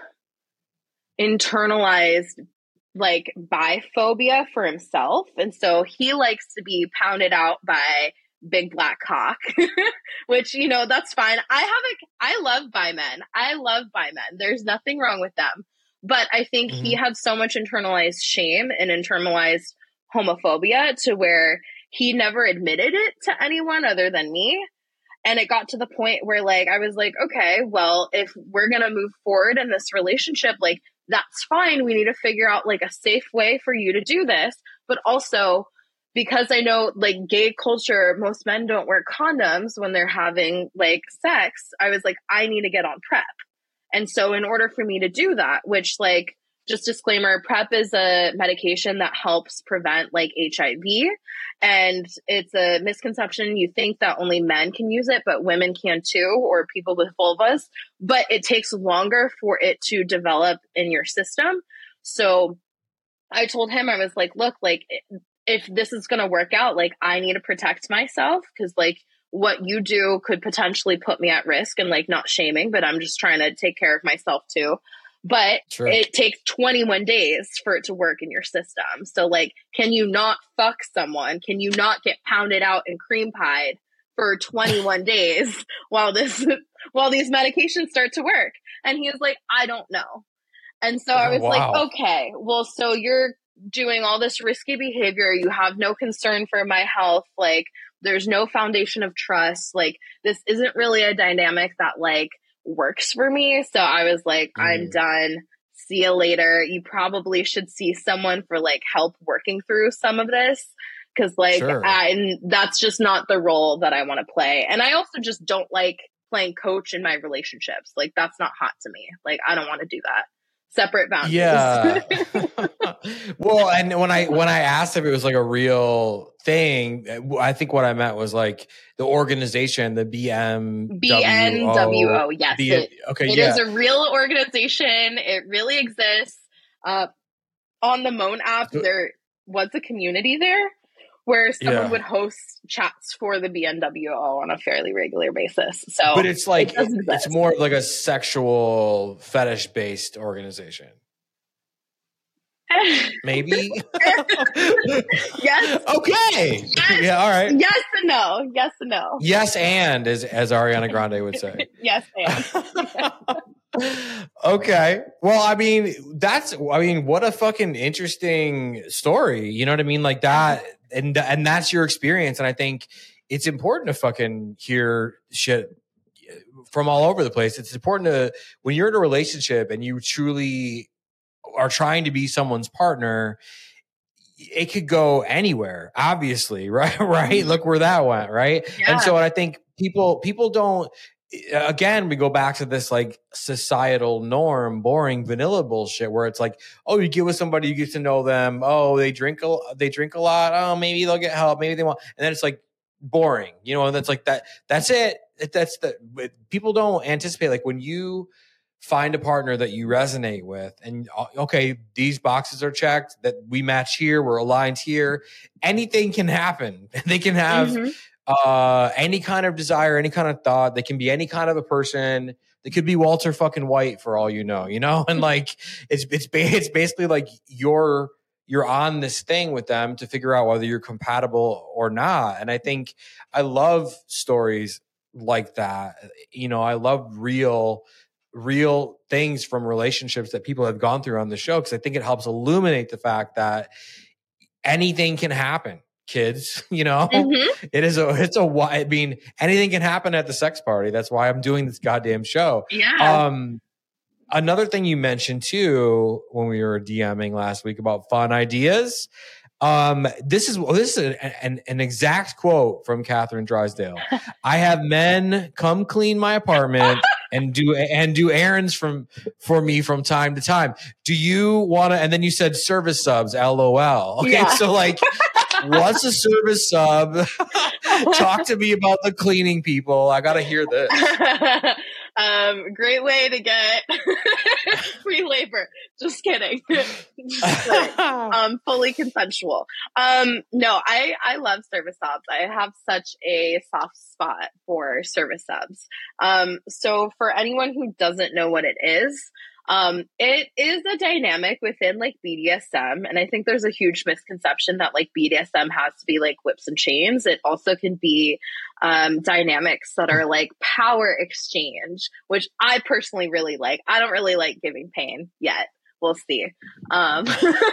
L: internalized like biphobia for himself. And so he likes to be pounded out by big Black cock, which, you know, that's fine. I have a, I love bi men. I love bi men. There's nothing wrong with them. But I think mm-hmm. he had so much internalized shame and internalized homophobia to where he never admitted it to anyone other than me. And it got to the point where like, I was like, okay, well, if we're going to move forward in this relationship, like, that's fine. We need to figure out like a safe way for you to do this. But also because I know like gay culture, most men don't wear condoms when they're having like sex. I was like, I need to get on PrEP. And so in order for me to do that, which like, just disclaimer, PrEP is a medication that helps prevent like H I V. And it's a misconception. You think that only men can use it, but women can too, or people with vulvas. But it takes longer for it to develop in your system. So I told him, I was like, look, like if this is going to work out, like I need to protect myself because like what you do could potentially put me at risk and like not shaming, but I'm just trying to take care of myself too. But sure. It takes twenty-one days for it to work in your system. So like, can you not fuck someone? Can you not get pounded out and cream pied for twenty-one days while this, while these medications start to work? And he was like, I don't know. And so oh, I was wow. like, okay, well, so you're doing all this risky behavior. You have no concern for my health. Like there's no foundation of trust. Like this isn't really a dynamic that like works for me. So I was like, mm. I'm done. See you later. You probably should see someone for like help working through some of this. Cause like, sure. I, that's just not the role that I want to play. And I also just don't like playing coach in my relationships. Like that's not hot to me. Like, I don't want to do that. Separate boundaries. Yeah.
K: Well, and when I when I asked if it was like a real thing, I think what I meant was like the organization, the B M W O.
L: B N W O, yes.
K: The,
L: it,
K: okay,
L: it
K: yeah.
L: is a real organization. It really exists. Uh, on the Moan app, there was a community there where someone
K: Yeah.
L: would host chats for the B N W O on a fairly regular basis. So,
K: but it's like
L: it does
K: it- it's
L: exist.
K: more like a sexual fetish based organization. Maybe.
L: Yes.
K: Okay.
L: Yes.
K: Yeah. All right.
L: Yes and no. Yes and no.
K: Yes, and as as Ariana Grande would say.
L: Yes and.
K: Okay. Well, I mean, that's, I mean, what a fucking interesting story. You know what I mean? Like that. And, and that's your experience. And I think it's important to fucking hear shit from all over the place. It's important to, when you're in a relationship and you truly are trying to be someone's partner, it could go anywhere, obviously. Right. Right. Look where that went. Right.
L: Yeah.
K: And so I think people, people don't, again, we go back to this like societal norm, boring vanilla bullshit where it's like, oh, you get with somebody, you get to know them. Oh, they drink a, they drink a lot. Oh, maybe they'll get help. Maybe they won't. And then it's like boring, you know, and that's like that. That's it. That's the, people don't anticipate, like when you find a partner that you resonate with and okay, these boxes are checked, that we match here, we're aligned here. Anything can happen. They can have, mm-hmm. Uh, any kind of desire, any kind of thought. They can be any kind of a person. They could be Walter fucking White for all you know, you know? And like, it's, it's, it's basically like you're, you're on this thing with them to figure out whether you're compatible or not. And I think I love stories like that. You know, I love real, real things from relationships that people have gone through on the show. Cause I think it helps illuminate the fact that anything can happen. Kids, you know, mm-hmm. it is a, it's a, I mean, anything can happen at the sex party. That's why I'm doing this goddamn show.
L: Yeah.
K: Um, another thing you mentioned too, when we were DMing last week about fun ideas. Um, this is, this is a, an, an exact quote from Catherine Drysdale. I have men come clean my apartment and do, and do errands from, for me from time to time. Do you want to, and then you said service subs, L O L. Okay.
L: Yeah.
K: So like, what's a service sub? Talk to me about the cleaning people. I got to hear this.
L: um, great way to get free labor. Just kidding. um, fully consensual. Um, no, I, I love service subs. I have such a soft spot for service subs. Um, so for anyone who doesn't know what it is, Um, it is a dynamic within like B D S M. And I think there's a huge misconception that like B D S M has to be like whips and chains. It also can be, um, dynamics that are like power exchange, which I personally really like. I don't really like giving pain yet. We'll see. Um,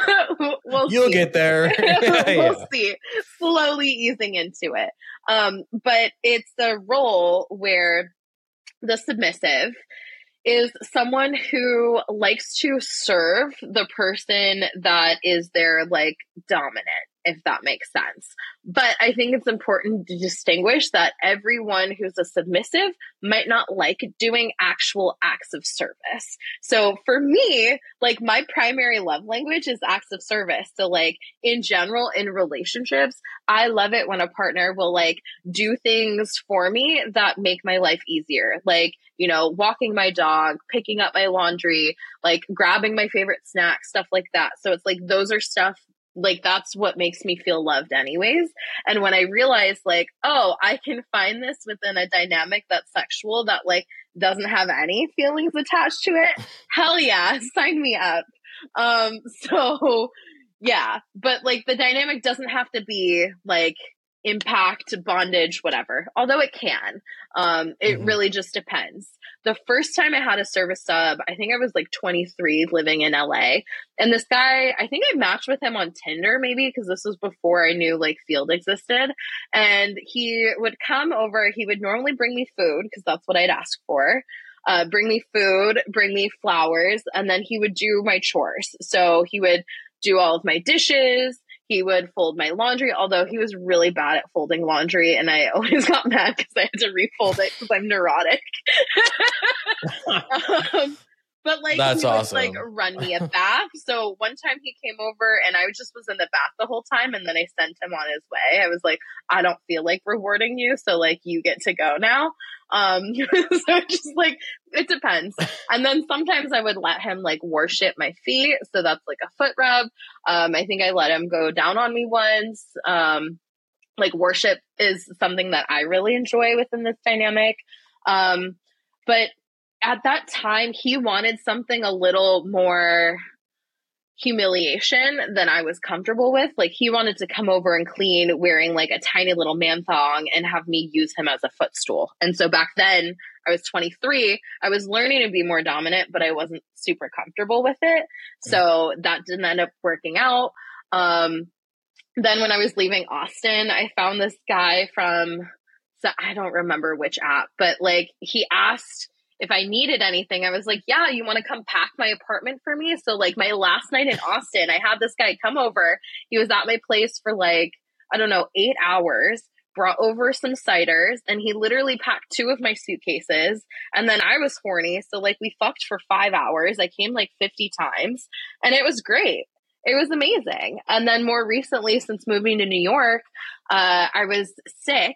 L: we'll
K: You'll
L: see.
K: get there.
L: We'll
K: Yeah.
L: see. Slowly easing into it. Um, but it's a role where the submissive is someone who likes to serve the person that is their like dominant, if that makes sense. But I think it's important to distinguish that everyone who's a submissive might not like doing actual acts of service. So for me, like my primary love language is acts of service. So like in general, in relationships, I love it when a partner will like do things for me that make my life easier. Like, you know, walking my dog, picking up my laundry, like grabbing my favorite snack, stuff like that. So it's like, those are stuff like, that's what makes me feel loved anyways. And when I realized like, oh, I can find this within a dynamic that's sexual, that like doesn't have any feelings attached to it. Hell yeah. Sign me up. Um, so yeah, but like the dynamic doesn't have to be like impact, bondage, whatever, although it can. Um, it mm-hmm. really just depends. The first time I had a service sub, I think I was like twenty-three living in L A. And this guy, I think I matched with him on Tinder maybe, because this was before I knew like Field existed. And he would come over, he would normally bring me food because that's what I'd ask for. Uh, bring me food, bring me flowers, and then he would do my chores. So he would do all of my dishes. He would fold my laundry, although he was really bad at folding laundry, and I always got mad because I had to refold it because I'm neurotic. um, but like,
K: That's
L: he would
K: awesome.
L: like run me a bath. So one time he came over, and I just was in the bath the whole time, and then I sent him on his way. I was like, I don't feel like rewarding you, so like you get to go now. Um, so just like, it depends. And then sometimes I would let him like worship my feet. So that's like a foot rub. Um, I think I let him go down on me once. Um, like worship is something that I really enjoy within this dynamic. Um, but at that time, he wanted something a little more humiliation than I was comfortable with. Like he wanted to come over and clean wearing like a tiny little man thong and have me use him as a footstool. And so back then I was twenty-three, I was learning to be more dominant, but I wasn't super comfortable with it. So that didn't end up working out. Um, Then when I was leaving Austin, I found this guy from, so I don't remember which app, but like he asked if I needed anything. I was like, yeah, you want to come pack my apartment for me? So like my last night in Austin, I had this guy come over. He was at my place for like, I don't know, eight hours, brought over some ciders, and he literally packed two of my suitcases. And then I was horny. So like we fucked for five hours. I came like fifty times and it was great. It was amazing. And then more recently, since moving to New York, uh, I was sick,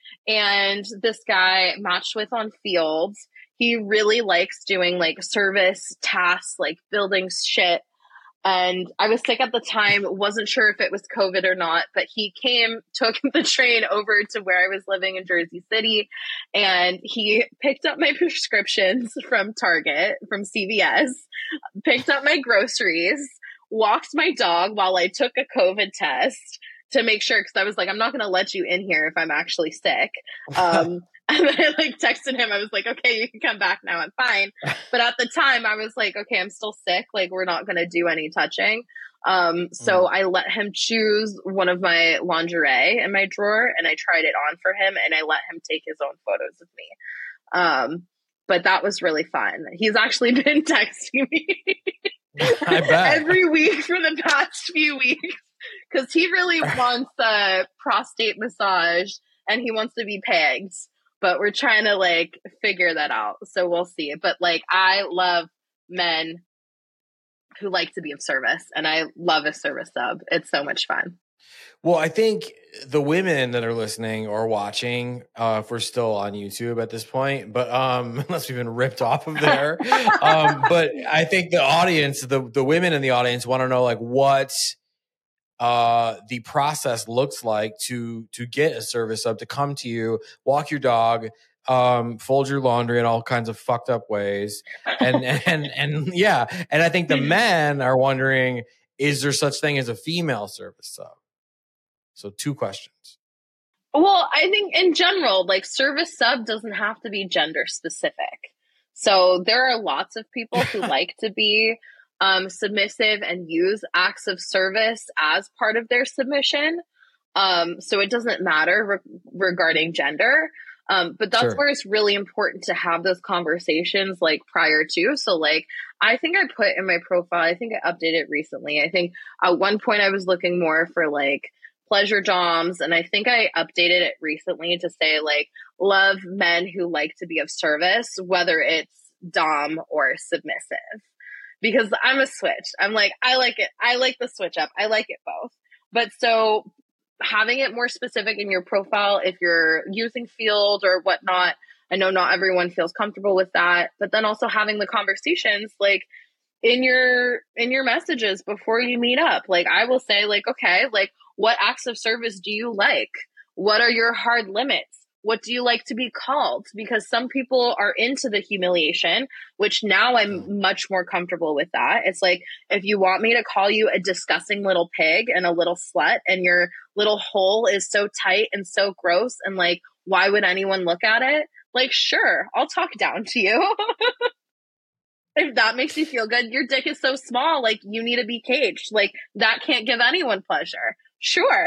L: and this guy matched with on Fields. He really likes doing like service tasks, like building shit. And I was sick at the time, wasn't sure if it was COVID or not, but he came, took the train over to where I was living in Jersey City, and he picked up my prescriptions from Target, from C V S, picked up my groceries, walked my dog while I took a COVID test to make sure, because I was like, I'm not going to let you in here if I'm actually sick. Um, and then I like texted him. I was like, okay, you can come back now. I'm fine. But at the time I was like, okay, I'm still sick. Like we're not going to do any touching. Um, so mm. I let him choose one of my lingerie in my drawer, and I tried it on for him, and I let him take his own photos of me. Um, but that was really fun. He's actually been texting me
K: I bet.
L: every week for the past few weeks, because he really wants a prostate massage and he wants to be pegged, but we're trying to like figure that out. So we'll see. But like, I love men who like to be of service, and I love a service sub. It's so much fun.
K: Well, I think the women that are listening or watching, uh, if we're still on YouTube at this point, but um, unless we've been ripped off of there, um, but I think the audience, the the women in the audience, want to know like what uh, the process looks like to to get a service sub to come to you, walk your dog, um, fold your laundry in all kinds of fucked up ways, and and and yeah, and I think the men are wondering, is there such thing as a female service sub? So two questions.
L: Well, I think in general, like service sub doesn't have to be gender specific. So there are lots of people who like to be um, submissive and use acts of service as part of their submission. Um, so it doesn't matter re- regarding gender. Um, but that's sure. where it's really important to have those conversations like prior to. So like, I think I put in my profile, I think I updated it recently. I think at one point I was looking more for like pleasure doms. And I think I updated it recently to say like, love men who like to be of service, whether it's dom or submissive, because I'm a switch. I'm like, I like it. I like the switch up. I like it both. But so having it more specific in your profile, if you're using Field or whatnot, I know not everyone feels comfortable with that, but then also having the conversations like in your, in your messages before you meet up. Like I will say like, okay, like what acts of service do you like? What are your hard limits? What do you like to be called? Because some people are into the humiliation, which now I'm much more comfortable with that. It's like, if you want me to call you a disgusting little pig and a little slut, and your little hole is so tight and so gross, and like, why would anyone look at it? Like, sure, I'll talk down to you. If that makes you feel good, your dick is so small, like you need to be caged. Like that can't give anyone pleasure. Sure.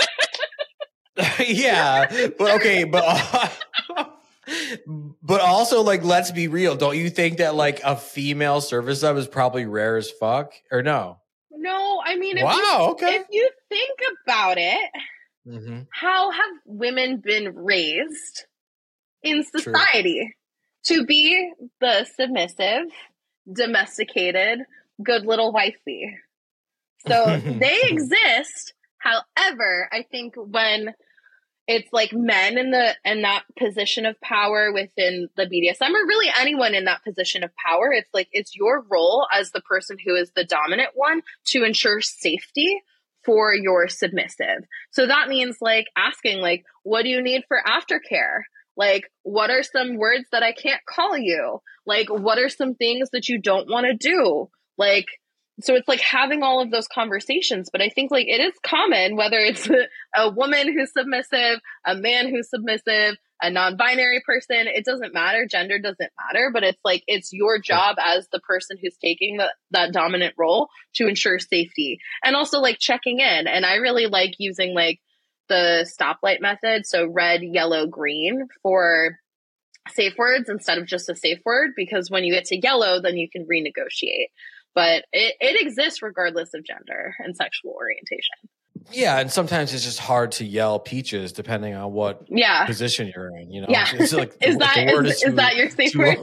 K: Yeah, but okay, but uh, but also like, let's be real. Don't you think that like a female service sub is probably rare as fuck, or no?
L: No, I mean, if
K: wow,
L: you,
K: okay.
L: If you think about it,
K: mm-hmm.
L: how have women been raised in society? True. To be the submissive, domesticated, good little wifey. So they exist. However, I think when it's like men in the in that position of power within the B D S M, or really anyone in that position of power, it's like it's your role as the person who is the dominant one to ensure safety for your submissive. So that means like asking, like, what do you need for aftercare? Like, what are some words that I can't call you? Like, what are some things that you don't want to do? Like, so it's like having all of those conversations. But I think like it is common, whether it's a woman who's submissive, a man who's submissive, a non-binary person, it doesn't matter. Gender doesn't matter, but it's like, it's your job as the person who's taking the, that dominant role to ensure safety and also like checking in. And I really like using like the stoplight method. So red, yellow, green for safe words instead of just a safe word, because when you get to yellow, then you can renegotiate. But it, it exists regardless of gender and sexual orientation.
K: Yeah, and sometimes it's just hard to yell peaches depending on what
L: yeah.
K: position you're in. You know,
L: yeah.
K: it's like
L: is that is,
K: is,
L: is
K: too,
L: that your safe word?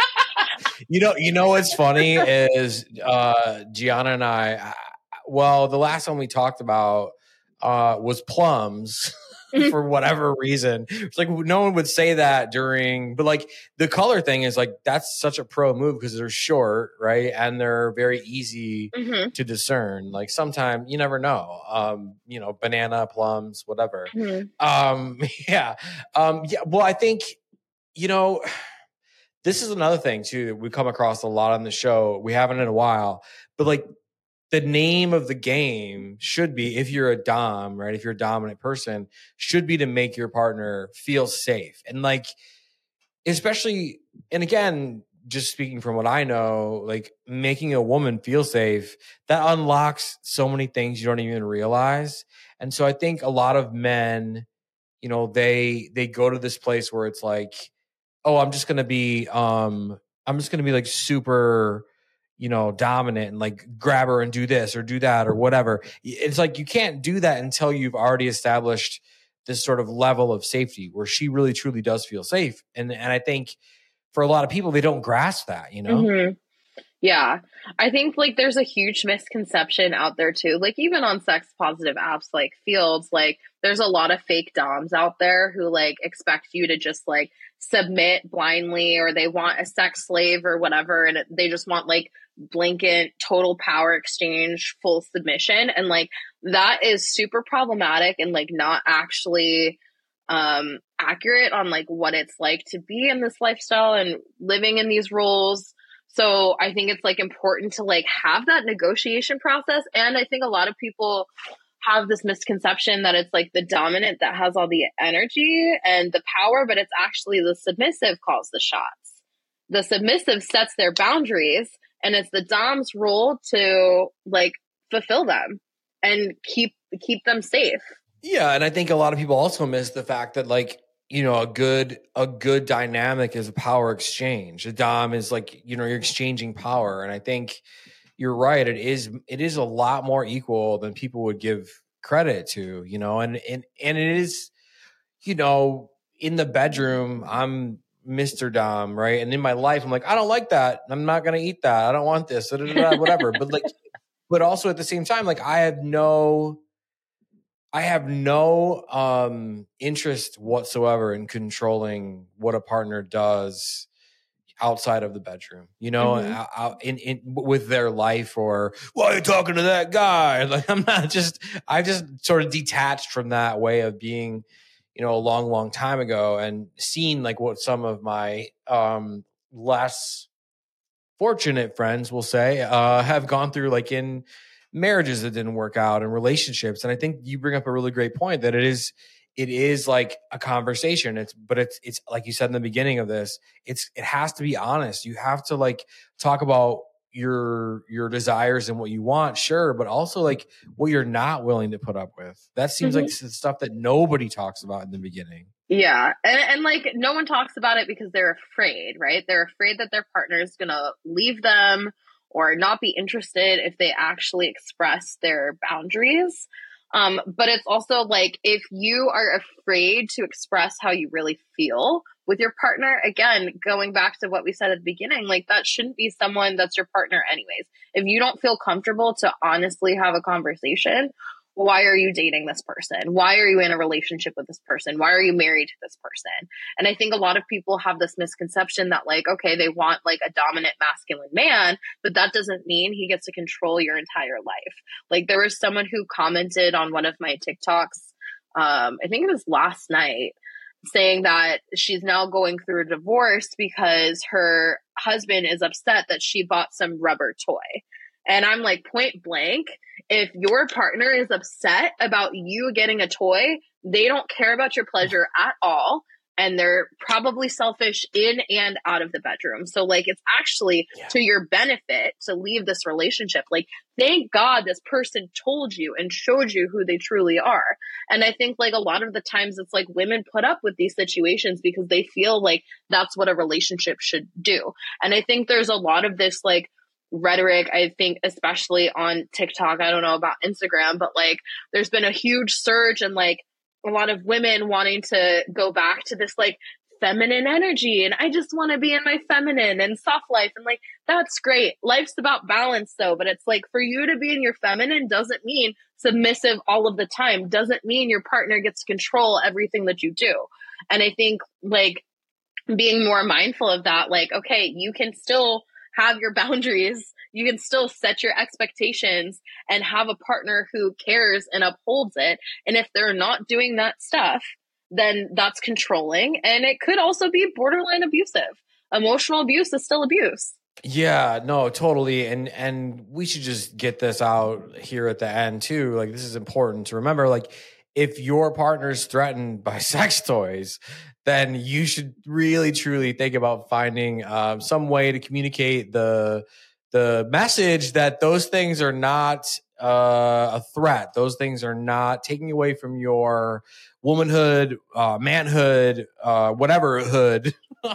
K: you know, you know what's funny is uh, Gianna and I. Well, the last one we talked about uh, was plums. For whatever reason, it's like no one would say that during, but like the color thing is like that's such a pro move because they're short, right? And they're very easy mm-hmm. to discern. Like sometimes you never know, um, you know, banana, plums, whatever. Mm-hmm. Um, yeah, um, yeah. Well, I think you know this is another thing too that we come across a lot on the show. We haven't in a while, but like. The name of the game should be, if you're a dom, right? If you're a dominant person, should be to make your partner feel safe. And like, especially, and again, just speaking from what I know, like making a woman feel safe, that unlocks so many things you don't even realize. And so I think a lot of men, you know, they, they go to this place where it's like, oh, I'm just going to be, um, I'm just going to be like super, you know, dominant and like grab her and do this or do that or whatever. It's like, you can't do that until you've already established this sort of level of safety where she really truly does feel safe. And, and I think for a lot of people, they don't grasp that, you know?
L: Mm-hmm. Yeah. I think like there's a huge misconception out there too. Like even on sex positive apps, like Fields, like there's a lot of fake doms out there who like expect you to just like submit blindly, or they want a sex slave or whatever. And they just want like blanket total power exchange, full submission. And like, that is super problematic and like not actually um, accurate on like what it's like to be in this lifestyle and living in these roles. So I think it's like important to like have that negotiation process. And I think a lot of people have this misconception that it's like the dominant that has all the energy and the power, but it's actually the submissive calls the shots. The submissive sets their boundaries, and it's the dom's role to like fulfill them and keep keep them safe.
K: Yeah, and I think a lot of people also miss the fact that like, you know, a good a good dynamic is a power exchange. A dom is like, you know, you're exchanging power, and I think you're right. It is it is a lot more equal than people would give credit to, you know, and and and it is, you know, in the bedroom, I'm Mister Dom, right? And in my life, I'm like, I don't like that. I'm not gonna eat that. I don't want this, whatever. But like, but also at the same time, like I have no I have no um interest whatsoever in controlling what a partner does outside of the bedroom, you know, mm-hmm. out in, in with their life, or why are you talking to that guy? Like, I'm not just, I just sort of detached from that way of being, you know, a long, long time ago, and seen like what some of my um, less fortunate friends will say uh, have gone through, like in marriages that didn't work out and relationships. And I think you bring up a really great point that it is, it is like a conversation. It's, but it's, it's like you said in the beginning of this, it's, it has to be honest. You have to like talk about your, your desires and what you want. Sure. But also like what you're not willing to put up with. That seems mm-hmm. like the stuff that nobody talks about in the beginning.
L: Yeah. And, and like no one talks about it because they're afraid, right? They're afraid that their partner is going to leave them or not be interested if they actually express their boundaries. Um, but it's also like, if you are afraid to express how you really feel with your partner, again, going back to what we said at the beginning, like that shouldn't be someone that's your partner anyways. If you don't feel comfortable to honestly have a conversation, why are you dating this person? Why are you in a relationship with this person? Why are you married to this person? And I think a lot of people have this misconception that like, okay, they want like a dominant masculine man, but that doesn't mean he gets to control your entire life. Like there was someone who commented on one of my TikToks, um, I think it was last night, saying that she's now going through a divorce because her husband is upset that she bought some rubber toy. And I'm like, point blank, if your partner is upset about you getting a toy, they don't care about your pleasure at all. And they're probably selfish in and out of the bedroom. So like, it's actually yeah. to your benefit to leave this relationship. Like, thank God this person told you and showed you who they truly are. And I think like a lot of the times it's like women put up with these situations because they feel like that's what a relationship should do. And I think there's a lot of this like rhetoric, I think, especially on TikTok. I don't know about Instagram, but like there's been a huge surge and like a lot of women wanting to go back to this like feminine energy. And I just want to be in my feminine and soft life. And like, that's great. Life's about balance though. But it's like for you to be in your feminine doesn't mean submissive all of the time. Doesn't mean your partner gets to control everything that you do. And I think like being more mindful of that, like, okay, you can still have your boundaries, you can still set your expectations and have a partner who cares and upholds it. And if they're not doing that stuff, then that's controlling. And it could also be borderline abusive. Emotional abuse is still abuse.
K: Yeah, no, totally. And and we should just get this out here at the end too. Like this is important to remember. Like if your partner is threatened by sex toys, then you should really, truly think about finding um, some way to communicate the the message that those things are not uh, a threat. Those things are not taking away from your womanhood, uh, manhood, uh, whatever hood,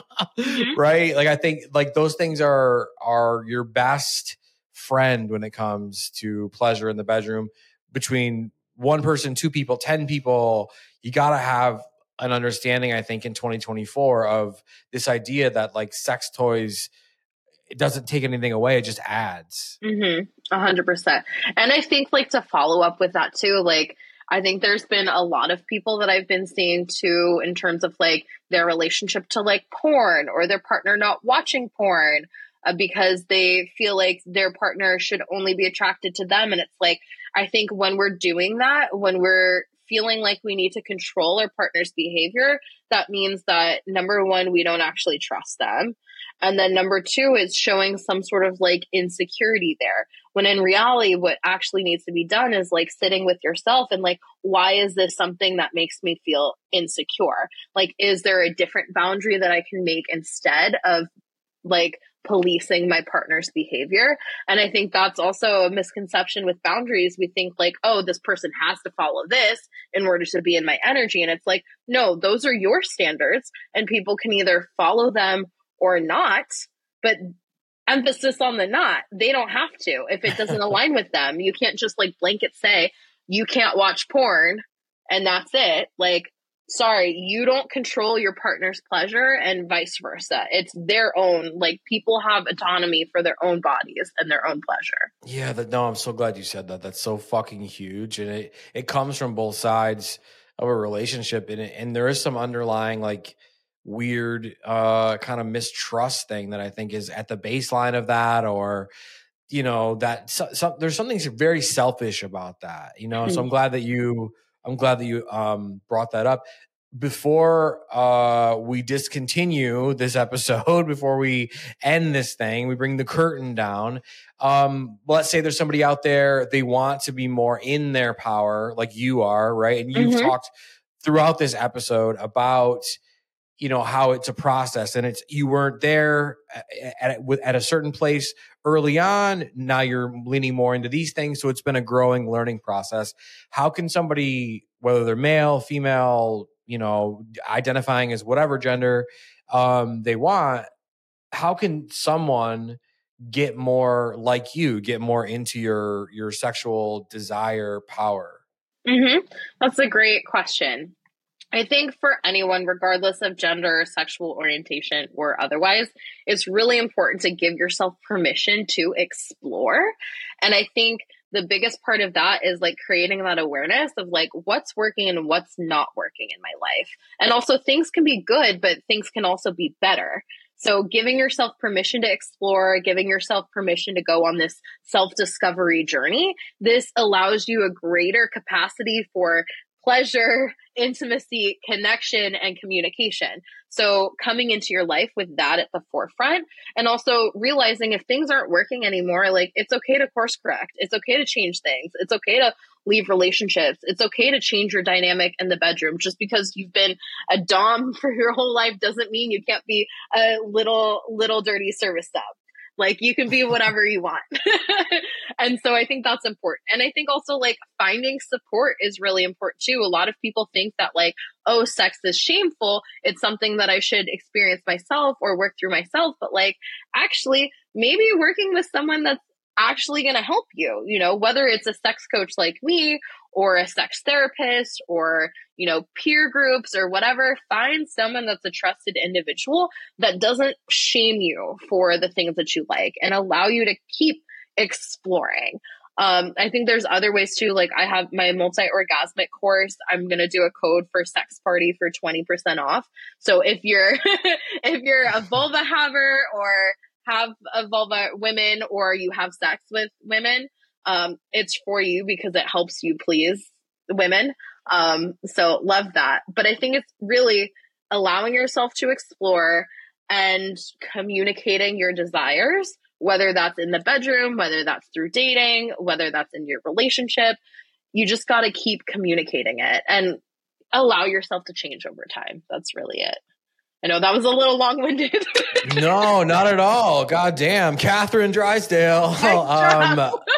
K: right? Like I think like those things are are your best friend when it comes to pleasure in the bedroom. Between one person, two people, ten people, you gotta have an understanding, I think, in twenty twenty-four of this idea that like sex toys, it doesn't take anything away. It just adds.
L: Mm-hmm. A hundred percent. And I think like to follow up with that too, like, I think there's been a lot of people that I've been seeing too, in terms of like their relationship to like porn or their partner not watching porn uh, because they feel like their partner should only be attracted to them. And it's like, I think when we're doing that, when we're feeling like we need to control our partner's behavior, that means that number one, we don't actually trust them. And then number two is showing some sort of like insecurity there. When in reality, what actually needs to be done is like sitting with yourself and like, why is this something that makes me feel insecure? Like, is there a different boundary that I can make instead of like policing my partner's behavior? And I think that's also a misconception with boundaries. We think like, oh, this person has to follow this in order to be in my energy. And it's like, no, those are your standards and people can either follow them or not, but emphasis on the not. They don't have to. If it doesn't align with them, you can't just like blanket say you can't watch porn and that's it. Like, sorry, you don't control your partner's pleasure and vice versa. It's their own, like people have autonomy for their own bodies and their own pleasure.
K: Yeah, that, no, I'm so glad you said that. That's so fucking huge. And it, it comes from both sides of a relationship. And, it, and there is some underlying like weird uh, kind of mistrust thing that I think is at the baseline of that, or, you know, that so, so, there's something very selfish about that, you know? Mm-hmm. So I'm glad that you, I'm glad that you um, brought that up. Before uh, we discontinue this episode, before we end this thing, we bring the curtain down. Um, let's say there's somebody out there, they want to be more in their power like you are, right? And you've mm-hmm. talked throughout this episode about, you know, how it's a process, and it's, you weren't there at, at, at a certain place early on. Now you're leaning more into these things. So it's been a growing learning process. How can somebody, whether they're male, female, you know, identifying as whatever gender um, they want, how can someone get more like you, get more into your, your sexual desire power?
L: Mm-hmm. That's a great question. I think for anyone, regardless of gender, sexual orientation, or otherwise, it's really important to give yourself permission to explore. And I think the biggest part of that is like creating that awareness of like what's working and what's not working in my life. And also things can be good, but things can also be better. So giving yourself permission to explore, giving yourself permission to go on this self-discovery journey, this allows you a greater capacity for pleasure, intimacy, connection, and communication. So coming into your life with that at the forefront, and also realizing if things aren't working anymore, like it's okay to course correct. It's okay to change things. It's okay to leave relationships. It's okay to change your dynamic in the bedroom. Just because you've been a dom for your whole life doesn't mean you can't be a little, little dirty service sub. Like you can be whatever you want. And so I think that's important. And I think also like finding support is really important too. A lot of people think that like, oh, sex is shameful. It's something that I should experience myself or work through myself. But like, actually, maybe working with someone that's actually going to help you, you know, whether it's a sex coach like me or a sex therapist or, you know, peer groups or whatever, find someone that's a trusted individual that doesn't shame you for the things that you like and allow you to keep exploring. Um, I think there's other ways too. Like I have my multi-orgasmic course. I'm going to do a code for Sex Party for twenty percent off. So if you're, if you're a vulva haver or have a vulva women or you have sex with women, um, it's for you because it helps you please women. Um, so love that. But I think it's really allowing yourself to explore and communicating your desires, whether that's in the bedroom, whether that's through dating, whether that's in your relationship. You just got to keep communicating it and allow yourself to change over time. That's really it. I know that was a little long-winded.
K: No, not at all. God damn. Catherine Drysdale. Um,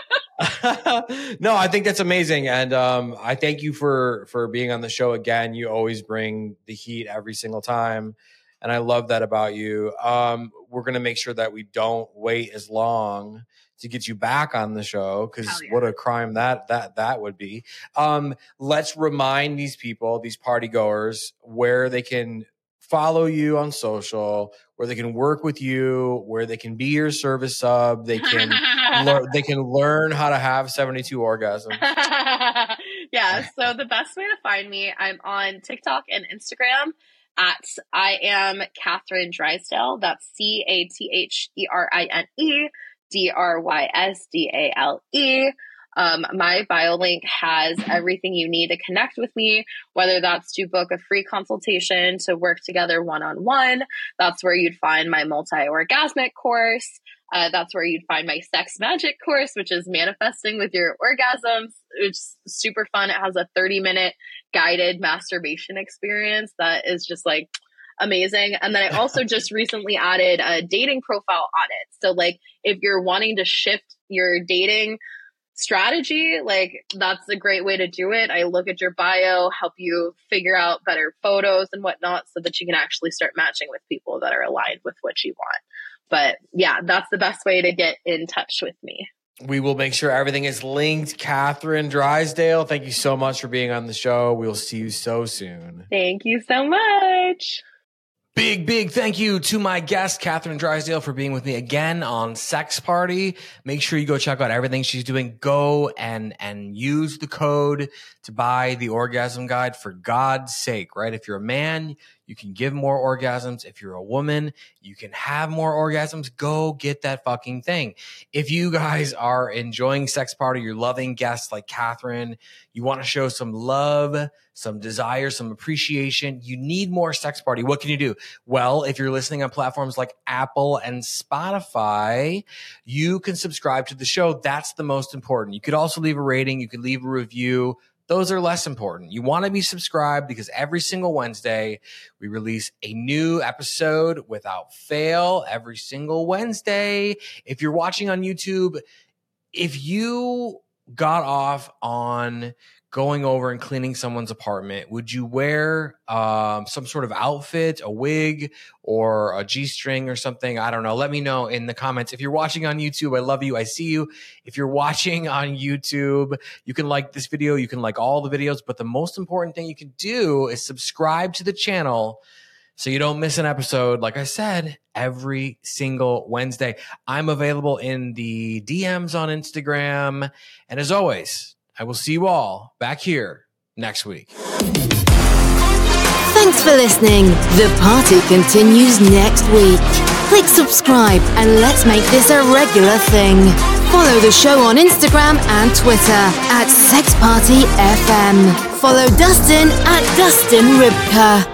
K: no, I think that's amazing. And um, I thank you for, for being on the show again. You always bring the heat every single time. And I love that about you. Um, we're going to make sure that we don't wait as long to get you back on the show, because yeah. What a crime that that that would be. Um, let's remind these people, these party goers, where they can follow you on social, where they can work with you, where they can be your service sub. They can learn, they can learn how to have seventy-two orgasms.
L: Yeah. So the best way to find me, I'm on TikTok and Instagram at I am Catherine Drysdale. That's C A T H E R I N E D R Y S D A L E. Um, my bio link has everything you need to connect with me, whether that's to book a free consultation to work together one-on-one. That's where you'd find my multi-orgasmic course. Uh, that's where you'd find my sex magic course, which is manifesting with your orgasms. It's super fun. It has a thirty minute guided masturbation experience that is just like amazing. And then I also just recently added a dating profile audit. So like if you're wanting to shift your dating strategy, like that's a great way to do it. I look at your bio, help you figure out better photos and whatnot so that you can actually start matching with people that are aligned with what you want. But yeah, that's the best way to get in touch with me.
K: We will make sure everything is linked. Catherine Drysdale, thank you so much for being on the show. We'll see you so soon.
L: Thank you so much.
K: Big, big thank you to my guest, Catherine Drysdale, for being with me again on Sex Party. Make sure you go check out everything she's doing. Go and and use the code to buy the orgasm guide, for God's sake, right? If you're a man, you can give more orgasms. If you're a woman, you can have more orgasms. Go get that fucking thing. If you guys are enjoying Sex Party, you're loving guests like Catherine, you want to show some love, some desire, some appreciation, you need more Sex Party. What can you do? Well, if you're listening on platforms like Apple and Spotify, you can subscribe to the show. That's the most important. You could also leave a rating. You could leave a review. Those are less important. You want to be subscribed because every single Wednesday we release a new episode without fail every single Wednesday. If you're watching on YouTube, if you got off on going over and cleaning someone's apartment, would you wear um, some sort of outfit, a wig or a G-string or something? I don't know. Let me know in the comments. If you're watching on YouTube, I love you. I see you. If you're watching on YouTube, you can like this video. You can like all the videos. But the most important thing you can do is subscribe to the channel so you don't miss an episode. Like I said, every single Wednesday. I'm available in the D Ms on Instagram. And as always, I will see you all back here next week.
J: Thanks for listening. The party continues next week. Click subscribe and let's make this a regular thing. Follow the show on Instagram and Twitter at Sex Party F M. Follow Dustin at Dustin Ribka.